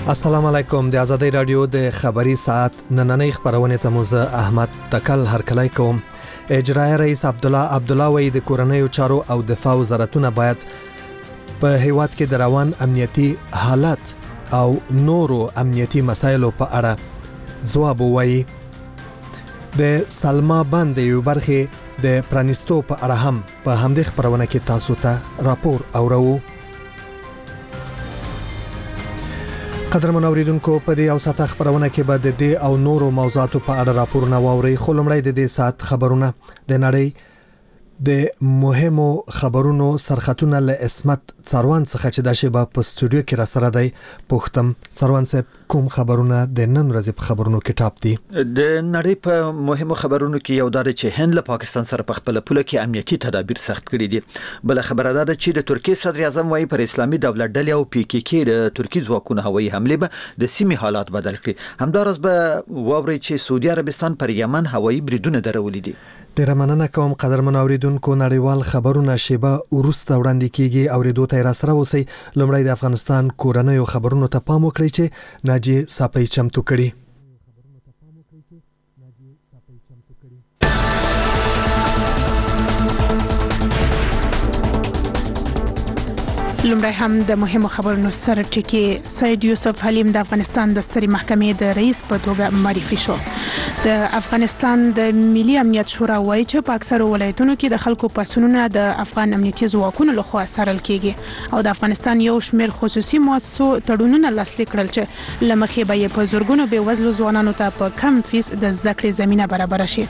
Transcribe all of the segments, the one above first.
السلام علیکم. د آزادۍ رادیو د خبري ساعت نننۍ خبرونه ته موزه احمد تکل هرکلی کوم. اجرایي رئیس عبدالله وی د کورنیو چارو او دفاع وزارتونه باید په هیواد کې د روان امنیتي حالت او نورو امنیتي مسایلو په اړه ځواب ووایي. د سلما بند یو برخه د پرانیستو په اړه هم په همدې خبرونه کې تاسو ته راپور اورو. قدرمن اوریدونکو، په دې او ساعت خبرونه کې به د دې او نورو موضوعاتو په اړه راپورونه واورئ. خو لومړی د دې ساعت خبرونه د نړۍ د مهمو خبرونو سرخطونه له اسمت څاروان څخه چې د شیبه په استودیو کې را سره دی. پوښتم څاروان صاحب، کوم خبرونه د نن ورځې په خبرونو کې ټاپ دي؟ د نړۍ په مهمو خبرونو کې یو دا چې هند له پاکستان سره په خپل پوله کې امنیتي تدابیر سخت کړي دي. بل خبره ده چې د ترکیه صدر اعظم وايي پر اسلامي دولت ډلې او PKK د ترکیه ځواکونو هوایي حمله به د سیمې حالات بدل کړي. همدارس به واوري چې سعودي عربستان پر یمن هوایي بریدونه درولې دي. ډیره مننه کوم قدرمن اوریدونکو. نړیوال خبرونه شیبه ورسته وړاندې کیږي. اوریدو ته را سره اوسئ. لومړی د افغانستان کورنیو خبرونو ته پام وکړئ چې ناجی صاحب چمتو کړي. لومړی هم د مهمو خبرونو سره ټکی. سید یوسف حلیم د افغانستان د سترې محکمې د رئیس په توګه معرفي شو. د افغانستان د ملي امنیت شورا وایي چې په اکثرو ولایتونو کې د خلکو پاسونونه د افغان امنیتي ځواکونو لخوا څارل کیږي او د افغانستان یو شمېر خصوصي مؤسسو تړونونه لاسلیک کړل چې له مخې به یې په زورګونو بې وزلو ځوانانو ته په کم فیس د زده کړې زمینه برابره شي.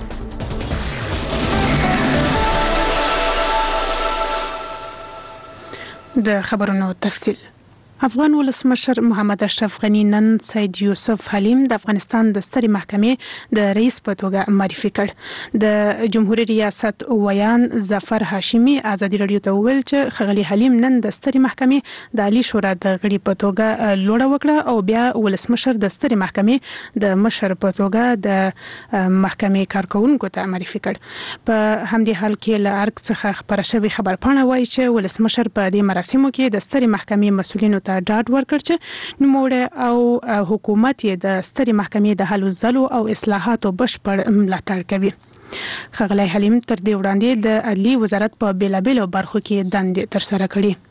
د خبرونو تفصیل. افغان ولسمشر محمد اشرف غنی نن سید یوسف حلیم د افغانستان د سترې محکمې د رئیس په توګه معرفي کړ. د جمهوریت ریاست ویان ظفر هاشمی آزادي رادیو ته وویل چې ښاغلي حلیم نن د سترې محکمې د عالی شورا د غړي په توګه لوړه وکړه او بیا ولسمشر د سترې محکمې د مشر په توګه د محکمې کارکونکو ته معرفي کړ. په همدې حال کې له ارګ څخه خبره شوې خبرپاڼه وایي چې ولسمشر په دې مراسمو کې د سترې محکمې مسؤلینو ته ډاډ ورکړ چې نوموړی او حکومت یې د سترې محکمې د هلو ځلو او اصلاحاتو بشپړ ملاتړ کوي. ښاغلی حلیم تر دې وړاندې د عدلي وزارت په بیلابیلو برخو کې دندې ترسره کړي.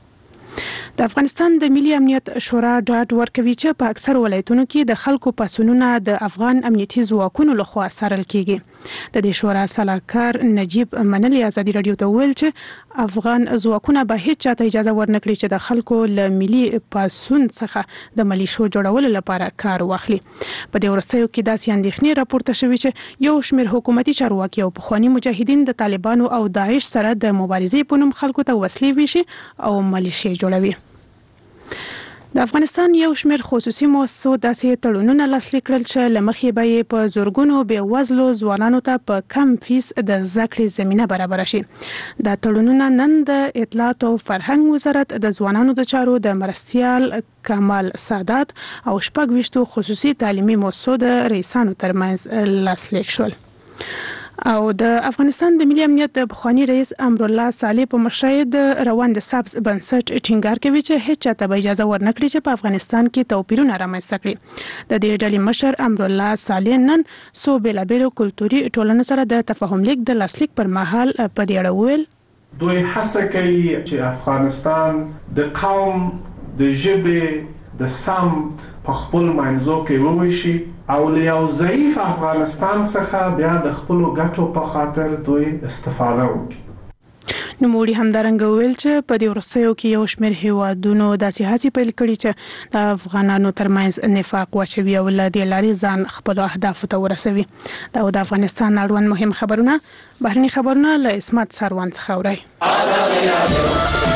د افغانستان د ملي امنیت شورا ډاډ ورکوي چې په اکثر ولایتونو کې د خلکو پاسونونه د افغان امنیتي ځواکونو لخوا څارل کیږي. د دې شورا سلاکار نجیب منلی آزادي رادیو ته ویل چې افغان ځواکونه به هیڅ چاته اجازه ورنکړي چې د خلکو له ملي پاسون څخه د ملیشو جوړولو لپاره کار واخلي. په دې وروستیو کې داسې اندېښنې راپورته شوې چې یو شمېر حکومتي چارواکي او پخواني مجاهدین د طالبانو او داعش سره د مبارزې په نوم خلکو ته وسلې ویشي او ملیشې جوړوي. د افغانستان یو شمېر خصوصي مؤسسو داسې تړونونه لاسلیک کړل چې له مخې به یې په زورګونو بې وزلو ځوانانو ته په کم فیس د زده کړې زمینه برابره شي. دا تړونونه نن د اطلاعات او فرهنګ وزارت د ځوانانو د چارو د مرستیال کمال سادات او 26 خصوصي تعلیمي مؤسسو د رئیسانو ترمنځ لاسلیک شول. او د افغانستان د ملي امنیت د پخوانی رئیس امرالله صالح په مشرۍ د روان د سبز بنسټ ټینګار کوي چې هیڅ چاته به اجازه ورنکړي چې په افغانستان کې توپیرونه رامنځته کړي. د دې ډلې مشر امرالله صالح نن څو بیلابیلو کلتوري ټولنو سره د تفاهم لیک د لاسلیک پر مهال په دې اړه وویل دوی هڅه کوي چې افغانستان د قوم د ژبې د سمت په خپل منځو کې وویشي او له یو ضعیف افغانستان څخه بیا د خپل ګټو په خاطر دوی استفاده وکړي. نوموړي همدارنګه وویل چې په دې وروستیو کې یو شمېر هیوادونو داسې هڅې پیل کړي چې د افغانانو ترمنځ نفاق واچوي او له دې لارې ځان خپلو اهدافو ته ورسوي. دا د افغانستان اړوند مهم خبرونه. بهرني خبرونه له اسمت څاروان څخه اورئ.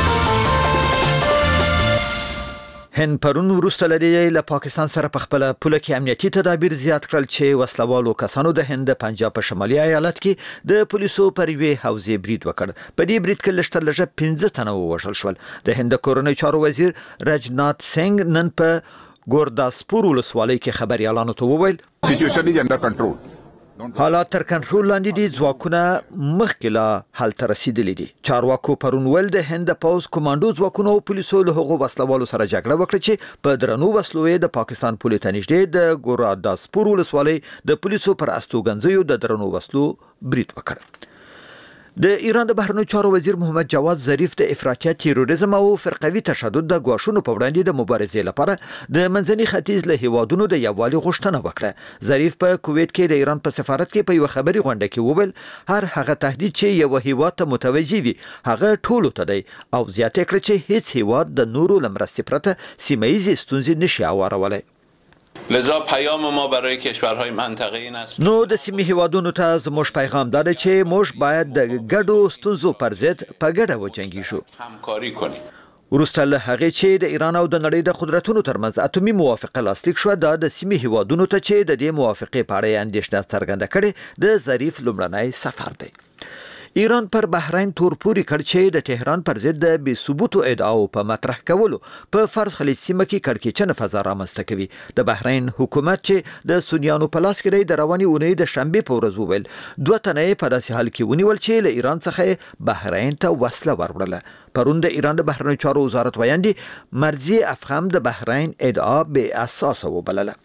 هند پرون وروسته لري له پاکستان سره په خپل پوله کې امنیتي تدابیر زیات کړل چې وسلوالو کسانو د هند پنجاب په شمالي ایالت کې د پولیسو پر یوې حوزې برید وکړ. په دې برید کې لږترلږه 15 تنه ووژل شول. د هند کورنۍ چارو وزیر راجنات سنگ نن په ګورداسپور ولسوالۍ کې خبريالانو ته وویل سچویشن از انډر کنټرول. حالات تر کنټرول لاندې دي، ځواکونه مخکې لا حل ته رسیدلي دي. چارواکو پرون ویل د هند پوز کمانډو ځواکونو او پولیسو له هغو وسلوالو سره جګړه وکړه چې په درنو وسلو د پاکستان پولې ته نږدې د ګوراداسپور ولسوالۍ د پولیسو پر استوګنځیو د درنو وسلو برید وکړ. د ایران د بهرنیو چارو وزیر محمد جواد ظریف د افراطیت، تیروریزم او فرقوي تشدد د ګواښونو په وړاندې د مبارزې لپاره د منځني ختیځ له هیوادونو د یووالي غوښتنه وکړه. ظریف په کویت کې د ایران په سفارت کې په یو خبري غونډه کې وویل هر هغه تهدید چې یو هیواد ته متوجه وي هغه ټولو ته دی او زیاته کړ چې هیڅ هیواد د نورو لمرستې پرته سیمه‌ایزې ستونزې نشي اوارولی. لذا پیام ما برای کشورهای منطقه این است. نو د سیمې هیوادونو ته زموږ پیغام دا دی چې موږ باید د ګډو ستونزو پر ضد په ګډه وجنګیږو. همکاری کنیم. وروسته له هغې چې د ایران او د نړۍ د قدرتونو ترمنځ اتومي موافقه لاسلیک شوه، دا د سیمې هیوادونو ته چې د دې موافقې په اړه اندېښنه څرګنده کړې د ظریف لومړنی سفر دی. ایران پر بحرین تورپوري کړ چې د تهران پر ضد د بې ثبوتو ادعاو په مطرح کولو په فارس خلیج سیمه کې کړکېچنه فضا رامنځته کوي. د بحرین حکومت چې د سنیانو په لاس کې دی د روانې اونۍ د شنبې په ورځ وویل 2 تنه په داسې حال کې ونیول چې له ایران څخه بحرین ته وسله وروړله. پرون د ایران د بهرنیو چارو وزارت ویاندې مرضی افخم د بحرین ادعا بې اساسه وبلله.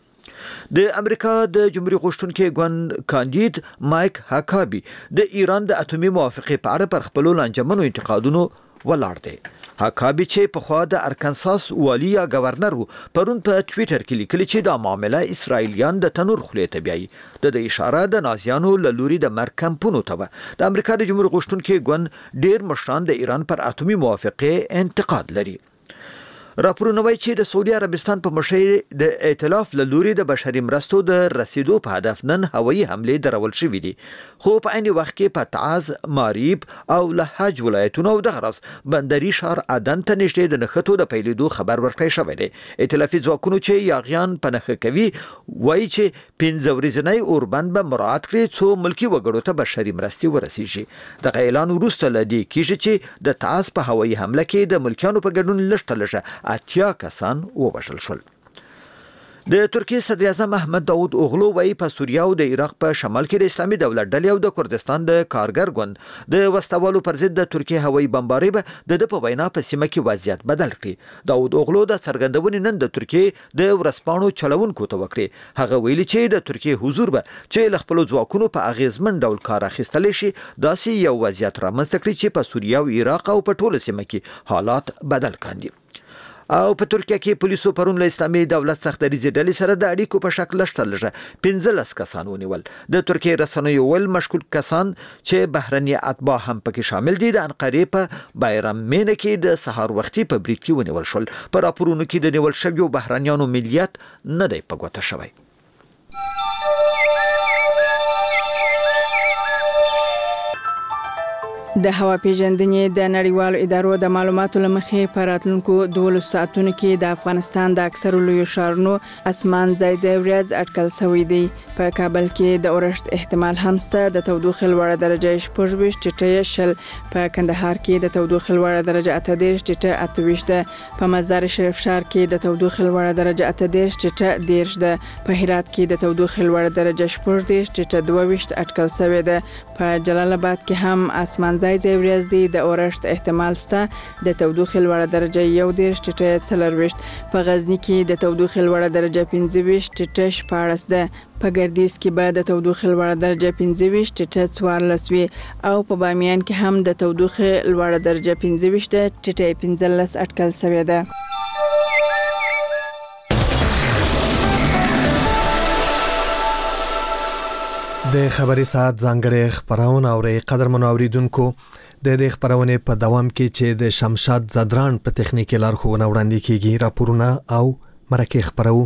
د امریکا د جمهوریت غوښتونکي ګوند کاندید مایک هاکابي د ایران د اتومي موافقې په اړه پر خپلو لانجمنو انتقادونو ولاړ دی. هاکابي چې پخوا د ارکانساس والي یا گورنر و پرون په ټویټر کې لیکلي چې دا معامله اسرائیلیان د تنور خولې ته بیایي. د اشاره د نازیانو له لوري د مرګ کمپونو ته و. د امریکا د جمهوریت غوښتونکي ګوند ډیر مشران د ایران پر اتومي موافقې انتقاد لري. راپورونه وایي چې د سعودي عربستان په مشرۍ د ائتلاف له لوري د بشري مرستو د رسیدو په هدف نن هوایي حملې درول شوې دي، خو په عین وخت کې په تعز، ماریب او لهج ولایتونو او دغه راز بندري شهر عدن ته نږدې د نښتو د پیلېدو خبر ورکړی شوی دی. ائتلافي ځواکونو چې یاغیان په نښه کوي وایي چې 15 ورځنی اوربند به مراعات کړي څو ملکي وګړو ته بشري مرستې ورسیږي. دغه اعلان وروسته له دې کېږي چې د تعز په هوایي حمله کې د ملکیانو په ګډون لږ 80 کسان ووژل شول. د ترکیه صدر اعظم احمد داود اوغلو وایي په سوریه او د عراق په شمال کې د اسلامي دولت ډلې او د کردستان د کارګر ګوند د وسلوالو پر ضد د ترکیه هوایي بمبارۍ به د په وینا په سیمه کې وضعیت بدل کړي. داود اوغلو د څرګندونې نن د ترکیه د ورسپاڼو چلوونکو ته وکړي. هغه ویلي چې د ترکیه حضور به چې له خپلو ځواکونو په اغیزمن ډول کار اخیستلی شي داسې یو وضعیت رامنځته کړي چې په سوریه او عراق او په ټوله سیمه کې حالات بدل کاندي. او په ترکیه کې پولیسو پرون له اسلامي دولت څخه د ریزډلې سره د اړیکو په شکل لږ 15 کسان ونیول. د ترکیه رسنیو ول مشکوک کسان چې بهرني اتباع هم پکې شامل دي د انقرې په بایرامینه کې د سهار وختي په برید کې ونیول شول. په راپورونو کې د نیول شویو بهرنیانو ملیت نه دی په ګوته شوی. د هوا پیژندنې د نړیوالو ادارو د معلوماتو لمخې په راتلونکو 12 ساعتونو کې د افغانستان د اکثرو لویو ښارونو اسمان ځای ځای وريځ اټکل شوی دی. په کابل کې د اورښت احتمال هم شته. د تودوخې لوړه درجه 26 ټیټه شل. په کندهار کې د تودوخې لوړه درجه 28 ټیټه 28 ده. په مزار شریف ښار کې د تودوخې لوړه درجه 28 ټیټه 13 ده. په هرات کې د تودوخې لوړه درجه 14 ټیټه 22 اټکل شوی ده. په جلال آباد کې هم اسمان ځای ځای وريځ دي. د اورښت احتمال شته. د تودوخې لوړه درجه 11 ټیټه 24. په غزنی کې د تودوخې لوړه درجه 25 ټیټه 14 ده. په ګردیز کې به د تودوخې لوړه درجه 25 ټیټه 14 وي او په بامیان کې هم د تودوخې لوړه درجه 25 ټیټه 15 اټکل شوی ده. د خبري ساعت ځانګړي خبرونه اوري قدرمنو اوریدونکو د دې خبرونه په دوام کې چې د شمشاد زدران په تخنیکی لارښوونه وړاندې کیږي راپورونه او مرکه خبرو.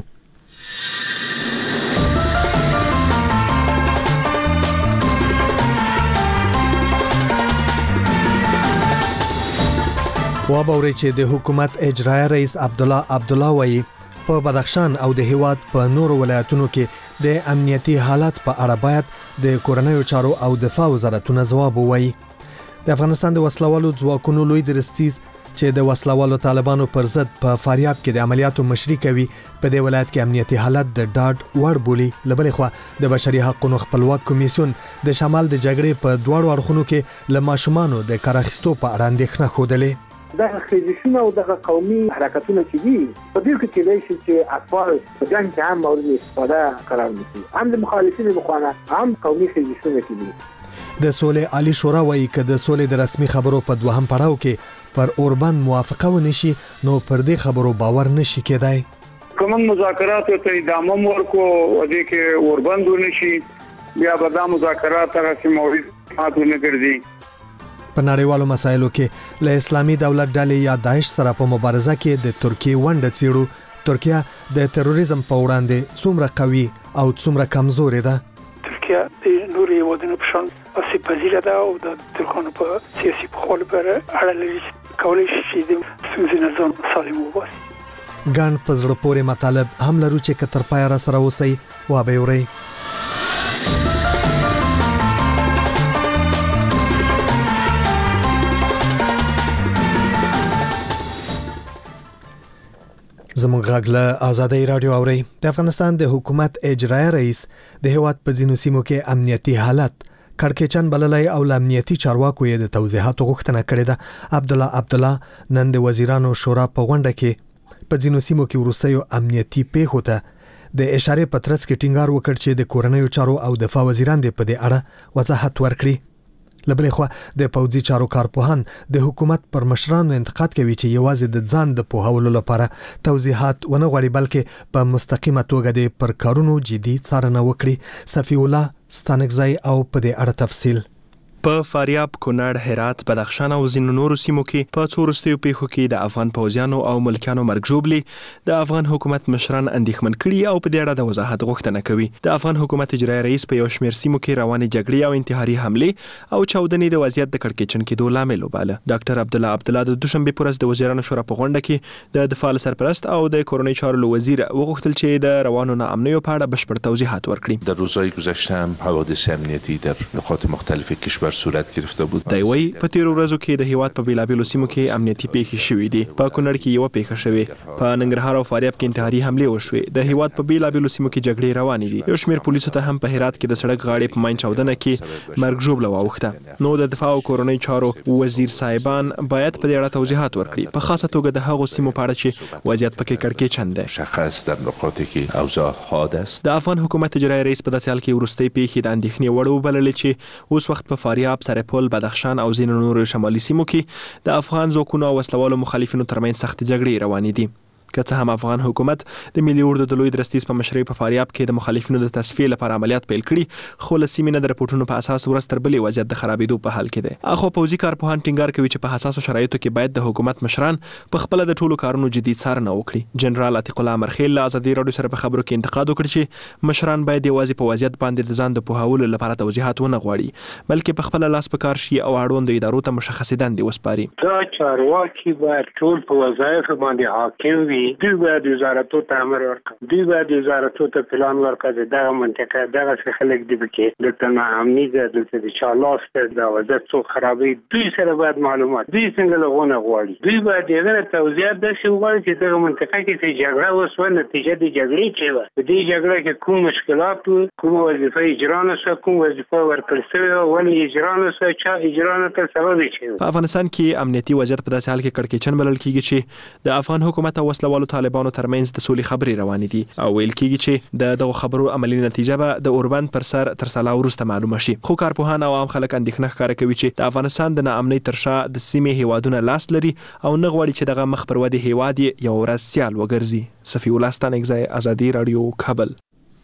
وابوري چې د حکومت اجرایی رئیس عبدالله وایي په بدخشان او د هیواد په نورو ولایتونو کې د امنیتي حالات په اړه باید د کورنیو چارو او دفاع وزارتونه ځواب ووایي. د افغانستان د وسلوالو ځواکونو لوی درستیز چې د وسلوالو طالبانو پر ضد په فاریاب کې د عملیاتو مشري کوي په دې ولایت کې امنیتي حالت د ډاډ وړ بولی. لبلې خو د بشري حقوقو خپلواک کمیسیون د شمال د جګړې په دوړو اړخونو کې له ماشومانو د کار اخیستو په اړه اندېښنه خوده. دغه خېزشونه او دغه قومي حرکتونه چې دي په دې کې چې لایشي چې اطفال په جنګ کې هم مورد استفاده قرار نیسي، هم د مخالفینو مخانه هم قومي خېزشونه کې دي. د سولې عالی شورا وایي چې د سولې د رسمي خبرو په دوهم پړاو کې پر اوربند موافقه ونشي نو پر دې خبرو باور نشي کېدای. کوم مذاکرات ته ادامه ورکو او دې کې اوربند ونشي بیا به دا مذاکرات هغه مورد ماتونه ګرځي. په نړیوالو مسایلو کې له اسلامي دولت ډلې یا داعش سره په مبارزه کې د ترکیه ونډه څیړو. ترکیه د تروریزم په وړاندې څومره قوي او څومره کمزورې ده؟ ترکیه د نورو هیوادونو په شان اسې پذیره ده او د ترکانو په سیاسي پخوالو پر اړه لري، کولی شي چې د ستونزې نه ځان سالم وباسي. ګڼ په زړه پورې مطالب هم لرو چې که تر پایه را سره اوسئ وابه اورئ. زموږ غږ له آزادۍ رادیو اوري. د افغانستان د حکومت اجرایي رئیس د هیواد په ځینو سیمو کې امنیتي حالت کړکېچن بللای او امنیتي چارواکو یې د توضیحاتو غوښتنه کړې ده. عبدالله نن د وزیرانو شورا په غونډه کې په ځینو سیمو کې وروستیو امنیتي پیښو ته د اشاره پترڅ کې ټینګار وکړ چې د کورنیو چارو او دفاع وزیران د په دې اړه وضاحت ورکړي. لبلې خو د پوځي چارو کارپوهان د حکومت پر مشرانو انتقاد کوي چې یوازې د ځان د پوهولو لپاره توضیحات ونه غواړي بلکې په مستقیمه توګه د پر کارونو جدي څارنه وکړي. صفی الله ستانکزی او په دې اړه تفصیل. په فاریاب، کونړ، هرات، بدخشان او ځینو نورو سیمو کې په څو وروستیو پیښو کې د افغان پوځیانو او ملکیانو مرګ ژوبلې د افغان حکومت مشران اندېښمن کړي او په دې اړه د وضاحت غوښتنه کوي. د افغان حکومت اجرایي رئیس په یو شمېر سیمو کې روانې جګړې او انتحاري حملې او چاودنې د وضعیت د کړکېچن کېدو لامل وباله. ډاکټر عبدالله د دوشنبه پر ورځ د وزیرانو شورا په غونډه کې د دفاع سرپرست او د کورنۍ چارو وزیر وغوښتل چې د روانو ناامنیو په اړه بشپړ توضیحات ورکړي. در روزهای گذشته هم حوادث امنیتی در نقاط مختلف کشور صورت گرفته. دایوي په تیرو ورځو کې د هیواد په بیلابیلو سیمو کې امنیتي پیښې شوې دي. په کونړ کې یو پیښه شوې، په ننګرهار او فاریاب کې انتحاري حملې وشوې. د هیواد په بیلابیلو سیمو کې جګړې روانې دي. یو شمېر پولیسو ته هم په هرات کې د سړک غاړې په ماین چاودنه کې مرګ ژوبله واوښته. نو د دفاع او کورنۍ چارو وزیر صاحبان باید په دې اړه توضیحات ورکړي، په خاصه توګه د هغو سیمو په اړه چې وضعیت پکې کړکېچن دی. شخص در نقاطی کې اوضاع حاد است. د افغان حکومت اجرایي رئیس په داسې حال کې وروستۍ پیښې د اندېښنې وړ وبللې چې اوس وخت په فاریاب، سرپل، بدخشان او ځینو نورو شمالي سیمو کې د افغان ځواکونو او وسلوالو مخالفینو ترمنځ سخت جګړې روانې دي. که څه هم افغان حکومت د ملي اردو د لوی درستیز په مشرۍ په فاریاب کې د مخالفینو د تصفیې لپاره عملیات پیل کړي، خو له سیمې نه د رپورټونو په اساس ورځ تر بلې وضعیت د خرابېدو په حال کې دی. اخو پوځي کارپوهان ټینګار کوي چې په حساسو شرایطو کې باید د حکومت مشران په خپل د ټولو کارونو جدي څارنه وکړي. جنرال عتیق الله امرخیل له ازادي راډیو سره په خبرو کې انتقاد وکړ چې مشران باید یوازې په وضعیت باندې د ځان د پوهولو لپاره توضیحات ونه غواړي، بلکې په خپل لاس په کار شي او اړوند ادارو ته مشخصې دندې وسپاري. دا چارواکي باید ټول په وظایف باندې حاکم وي. دوی باید وزارتو ته امر ورکړي، دوی باید وزارتو ته پلان ورکړي. دغه منطقه دغه خلک دی پکې دلته ناامني ده، دلته د چا لاس ده، د وضعیت څو خرابوي. دوی سره باید معلومات، دوی څنګه لغونه غواړي. دوی باید دغه توضیحات داسې وغواړي چې دغه منطقه کې چې جګړه وسوه، نتیجه د جګړې چې وه، په دې جګړه کې کوم مشکلات وو، کوم وظیفه اجرا نه شوه، کوم وظیفه ورکړل شوې وه، ولې اجرا نه شوه، چا اجرا نه کړ، سبب یې څه و. په افغانستان کې امنیتي وضعیت په داسې حال کې کړکېچن بلل کېږي چې د افغان حکومت او وسلوالو طالبانو ترمنځ د سولې خبرې روانې دي او ویل کېږي چې دغه خبرو عملی نتیجه به د اوربند پر سر تر سلا وروسته معلومه شي. خو کارپوهان او عام خلک اندېښنه ښکاره کوي چې د افغانستان د ناامنۍ تر شا د سیمې هیوادونه لاس لري او نه غواړي چې دغه مخ پر ودې هیواد یو ورځ سیال وګرځي. صفی الله ستانکزی، ازادي راډیو، کابل.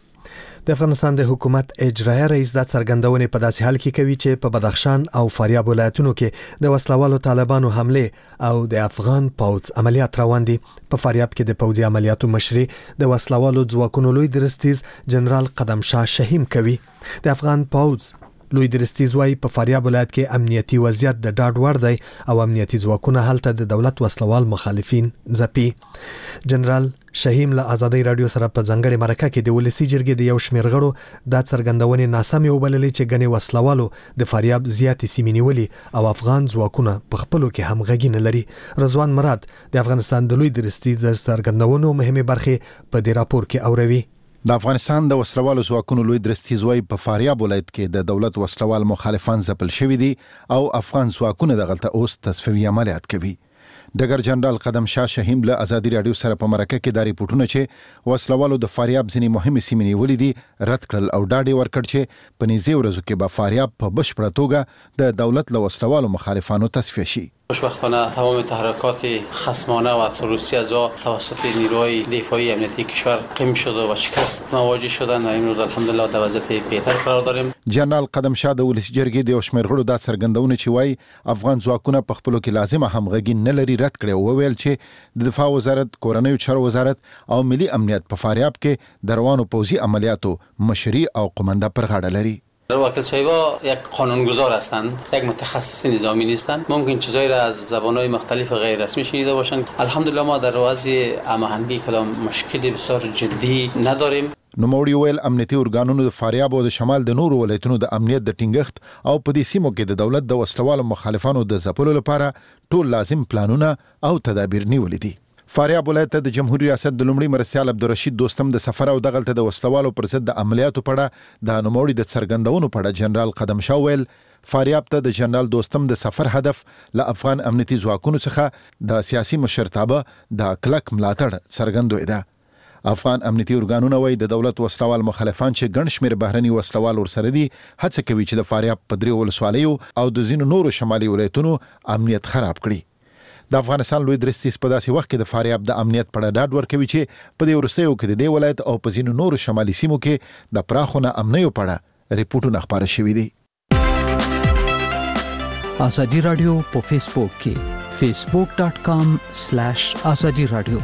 د افغانستان د حکومت اجرایي رئیس د څرګندونې په داسې حال کې کوي چې په بدخشان او فاریاب ولایتونو کې د وسلوالو طالبانو حمله او د افغان پوځ عملیات روان دي. په فاریاب کې د پوځي عملیاتو مشري د وسلوالو ځواکونو لوی درستیز جنرال قدم شاه شهیم کوي. د افغان پوځ لوی درستیز وايي په فاریاب ولایت کې امنیتي وضعیت د ډاډ وړ دی او امنیتي ځواکونه هلته د دولت وسلوال مخالفین ځپي. جنرال شهیم له آزادۍ رادیو سره په ځنګړې مرکه کې د ولسی جرګې د یو شمېر غړو دا څرګندونې ناسمې وبللې چې ګڼې وسلوالو د فاریاب زیاتې سیمې نیولې او افغان ځواکونه په خپلو کې همغږي نه لري. رضوان مراد د افغانستان د لوی درستیز څرګندونو مهمه برخه په دې راپور کې اوروي. د افغانستان د وسلوالو ځواکونو لوی درستیز وايي په فاریاب ولایت کې د دولت وسلوال مخالفان ځپل شوي دي او افغان ځواکونه دغلته اوس تصفیوي عملیات کوي. ډګر جنرال قدم شاه شهیم له آزادۍ رادیو سره په مرکه کې دا ریپورتونه چې وسلوالو د فاریاب ځینې مهمې سیمې نیولې دي رد کړل او ډاډ ورکړ چې په نږدې ورځو کې به فاریاب په بشپړه توګه د دولت له وسلوالو مخالفانو تصفیه شي. خوشبختانه تمام تحرکات خصمانه و تروریستی از توسط نیروهای دفاعی امنیتی کشور قیم شده و شکست مواجه شدند و امروز الحمدلله در وضعیت بهتر قرار داریم. جنرال قدم شاه د ولسی جرګې د یو شمېر غړو دا څرګندونه چې وايي افغان ځواکونه په خپلو کې لازمه همغږي نه لري رد کړې او وویل چې د دفاع وزارت، کورنیو چارو وزارت او ملي امنیت په فاریاب کې د روانو پوځي عملیاتو مشري او قومنده پر غاړه لري. وکیل صاحبا یک قانونگذار هستند، یک متخصص نظامی نیستند. ممکن چیزایی را از زبان‌های مختلف غیر رسمی شنیده باشند. الحمدلله ما در وضع هماهنگی کدام مشکلی بسیار جدی نداریم. نوموړي ویل امنیتي ارګانونو د فاریاب او د شمال د نورو ولایتونو د امنیت د ټینګښت او په دې سیمو کې د دولت د وسلوالو مخالفانو د ځپلو لپاره ټول لازم پلانونه او تدابیر نیولې دي. فاریاب ولایت د جمهوریت ریاست د لومړي مرستیال عبدالرشید دوستم د سفر او دغلته د وسلوالو پر ضد د عملیاتو په اړه د نوموړي د څرګندونو په اړه جنرال قدم شاه ویل فاریاب ته د جنرال دوستم د سفر هدف له افغان امنیتي ځواکونو څخه د سیاسي مشرتابه د کلک ملاتړ څرګندوي ده. افغان امنیتي ارګانونه وايي د دولت وسلوال مخالفان چې ګڼ شمېر بهرني وسلوال ورسره دي هڅه کوي چې د فاریاب په درې ولسوالیو او د ځینو نورو شمالي ولایتونو امنیت خراب کړي. د افغانستان لوی درستیز په داسې وخت کې د فاریاب د امنیت په اړه ډاډ ورکوي چې په دې وروستیو کې د دې ولایت او په ځینو نورو شمالي سیمو کې د پراخو ناامنیو په اړه ریپورتونه خپاره شوي دي. آزادي رادیو په فیسبوک کې facebook.com/azadi radio.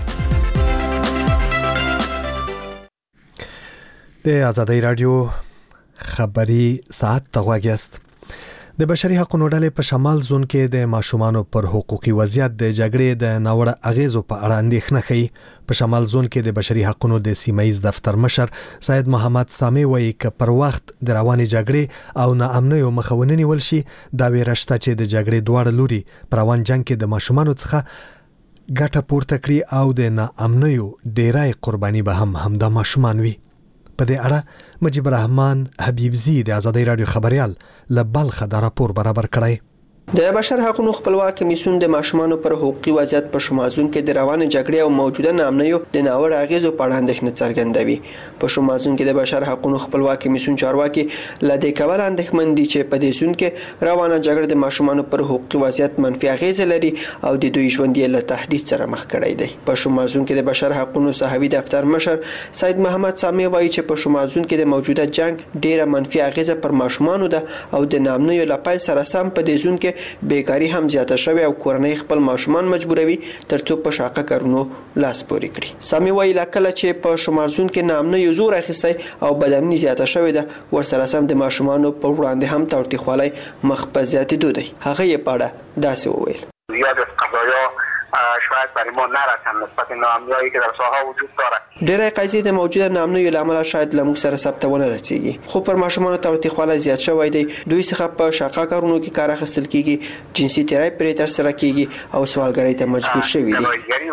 د آزادۍ رادیو خبري ساعت ته غوږ یاست. د بشري حقوقو ډلې په شمال زون کې د ماشومانو پر حقوقي وضعیت د جګړې د ناوړه اغیزو په اړه اندېښنه کوي. په شمال زون کې د بشري حقوقو د سیمایي دفتر مشر سید محمد سامي وایي ک پر وخت د روانې جګړې او ناامنیو مخاونني ولشي دا ویرشته چې د جګړې دواړه لوري پر روان جنگ کې د ماشومانو څخه ګټه پورته کړي او د ناامنیو ډیرای قرباني به هم د ماشومان وي. په دې اړه مجيب الرحمن حبیبزی د آزادۍ رادیو خبريال له بلخه دا راپور برابر کړی. د بشر حقوقو خپلواک کمیسیون د ماشومانو پر حقوقي وضعیت په شمال زون کې د روانې جګړې او موجوده ناامنیو د ناوړه اغیزو په اړه اندېښنه څرګندوي. په شمال زون کې د بشر حقوقو خپلواک کمیسیون چارواکي لدې کول اندېښمن دي چې په دې زون کې روانه جګړه د ماشومانو پر حقوقي وضعیت منفي اغیز لري او د دوی ژوند یې له تهدید سره مخ کړی دی. په شمال زون کې د بشر حقوقو صحوي دفتر مشر سید محمد سامي وایي چې په شمال زون کې د موجوده جنگ ډیره منفي اغیزه پر ماشومانو ده او د ناامنیو لپاره سره سم په دې زون کې بیکاری هم زیاته شوی او کورنۍ خپل ماشومان مجبوروي ترڅو په شاقه کارونو لاس پورې کړي. سامي وایي لکه چې په شمال زون کې ناامنیو زور اخیستی او بدامني زیاته شوی ده ورسره سم د ماشومانو پر وړاندې هم تاوتریخوالی مخ په زیاتېدو دی. هغه یې په اړه داسې وویل: زیاد از قضایا شاید برای ما نرسن نسبت ناامنیایی که در ساحه وجود داره. ډېرې قضیې د موجوده ناامنیو له امله شاید له موږ سره ثبتونه رسیږي خو پر ماشومانو تاوتریخوالی زیات شوی دی. دوی څخه په شاقه کارونو کې کار اخیستل کیږي، جنسي تیری پرې ترسره کیږي او سوالګرۍ ته مجبور شوي دي.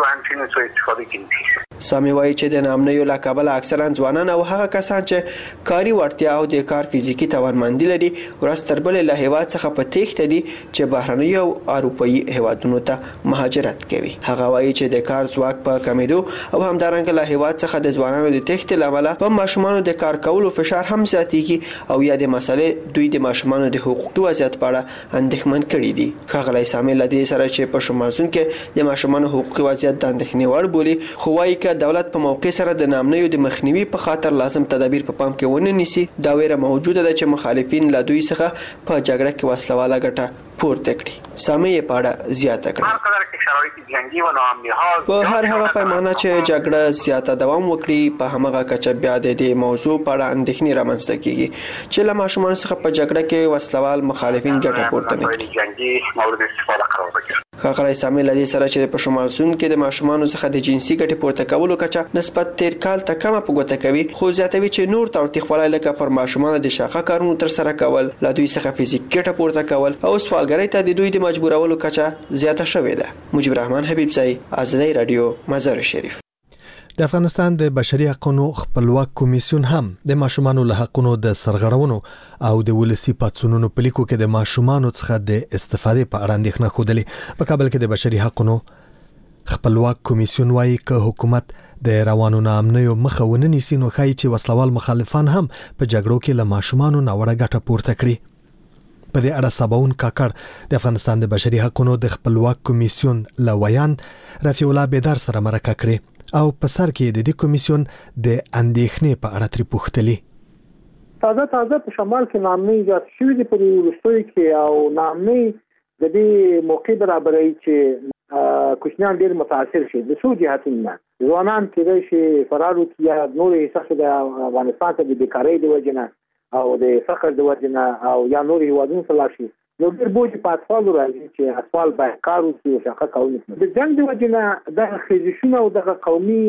سامي وایي چې د ناامنیو له کبله اکثرا ځوانان او هغه کسان چې کاري وړتیا او د کار فزیکي توانمندي لري ورځ تر بلې له هیواد څخه په تېښته دي چې بهرنیو او اروپایي هیوادونو ته مهاجرت کوي. هغه وایي چې د کار ځواک په کمیدو او همدارنګه له هیواد څخه د ځوانانو د تېښتې له امله په ماشومانو د کار کولو فشار هم زیاتېږي او یا د مسلې دوی د ماشومانو د حقوقي وضعیت په اړه اندېښمن کړي دي. ښاغلی سامي له دې سره چې په شمال زون کې د ماشومانو حقوقي وضعیت د اندېښنې وړ بولي خو وایي که دولت په موقع سره د ناامنیو د مخنیوي په خاطر لازم تدابیر په پام کې ونه نیسي دا ویره موجوده ده چې مخالفین له دوی څخه په جګړه کې وسله واله ګټه پورته کړي. سامي په اړه زیاته کړه. هر قدر کې شرایط جنگي و ناامنی‌ها په هر هغه پیمانه چې جګړه زیاته دوام وکړي په همغه کچه بیا د دې موضوع په اړه اندېښنې رامنځته کیږي چې له ماشومان څخه په جګړه کې وسلوال مخالفین ګټه پورته نه کړي. جنگي مورد استفاده قرار وګرځي. ښاغلی سامي له دې سره چې په شمال سوند کې د ماشومانو څخه د جنسي ګټې پورته کولو کچه نسبت تیر کال ته کمه په ګوته کوي، خو زیاتوي چې نور توتیخوالی لکه پر ماشومانو د شاخه کارونو ترسره کول، له دوی څخه فزیک ګټه پورته کول او سوالګرۍ ته د دوی د مجبورولو کچه زیاته شوې ده. مجيب الرحمن حبیب زئی، آزادی رادیو، مزار شریف. د افغانستان د بشري حقوقو خپلواک کمیسیون هم د ماشومانو له حقوقو د سرغړونو او د ولسی پاتسونونو په لیکو کې د ماشومانو څخه د استفادې په اړه اندېښنه خوده. په کابل کې د بشري حقوقو خپلواک کمیسیون وايي چې حکومت د روانو ناامنیو مخه ونه نیسي نو ښایي چې وسلوال مخالفان هم په جګړو کې له ماشومانو ناوړه ګټه پورته کړي. په دې اړه سباون کاکړ د افغانستان د بشري حقوقو د خپلواک کمیسیون لویان رفیع الله بیدار سره مرکه کړې او په سر کې د دې کمیسیون د اندېښنې په اړه تری پوښتلې. تازه په شمال کې نامنۍ ایجاد شوې دي په وروستیو کې او نامنۍ د دې موقع برابرۍ چې کوچنیان ډېر متاثر شي د څو جهاتونو. ځوانان کېدای شي فرار وکړي یا نور احساس د افغانستان ته د بیکارۍ د وجې نه او د فقر د وجې نه او یا نور هیوادونو ته لاړ شي. نو ډېر بوج په اطفالو راځي چې اطفال باید کار وکړي او شاقه کول نه. د جنګ د وجې نه دغه خېزشونه او دغه قومي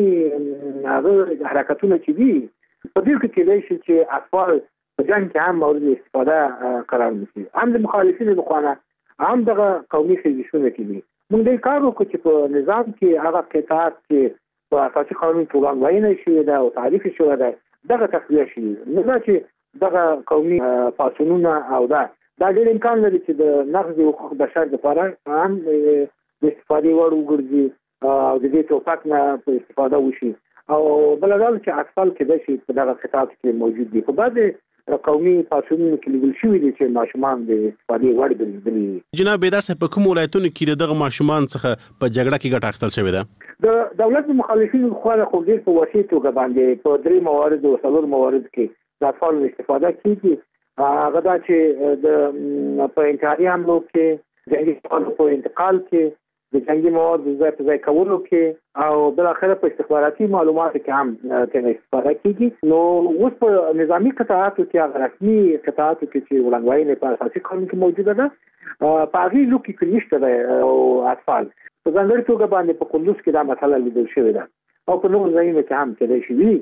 حرکتونه چې دي په دې کې کېدای شي چې اطفال په جنګ کې هم مورد استفاده قرار نشي. هم د مخالفینو د خوانه هم دغه قومي خېزشونه کې دي. موږ د کار وکړو چې په نظام کې هغه قطعات چې په اساسي قانون کې وړاندوینه شوې ده او تعریف شوې ده دغه تقویه شي. نه چې دغه قومي پاسونونه او دا ډېر امکان لري چې د نقض حقوق بشر لپاره هم د استفادې وړ وګرځي او د دې توپک نه په استفاده وشي. او بل دا چې اطفال کېدای شي په دغه قطعات کې موجود دي. په بعضې قومي پاسونونو کې لیدل شوي دي چې ماشومان د استفادې وړ ګرځېدلي. جناب بیدار صاحب په کوم ولایتونو کې دغه ماشومان څخه په جګړه کې ګټه اخیستل شوې ده؟ د دولت مخالفینو خو له خو ډېر په وسیع توګه باندې په 3 موارد او 4 موارد کې د اطفالو استفاده کیږي. هغه دا چې د په انتحاري حملو کې جنگي موادو په انتقال کې د جنگي موادو ځای په ځای کولو کې او بل اخر په استخباراتي معلوماتو کې هم تنه استفاده کیږي. نو اوس په نظامی قطعاتو کې هغه رسمي قطعاتو کې چې وړاندوینه په اساسي قانون کې موجوده ده په هغه لو کې نشته ده او اطفال په ځانګړي توګه باندې په کندوز کې دا مسله لیدل شوې ده او په نور ځایونو کې هم کېدای شي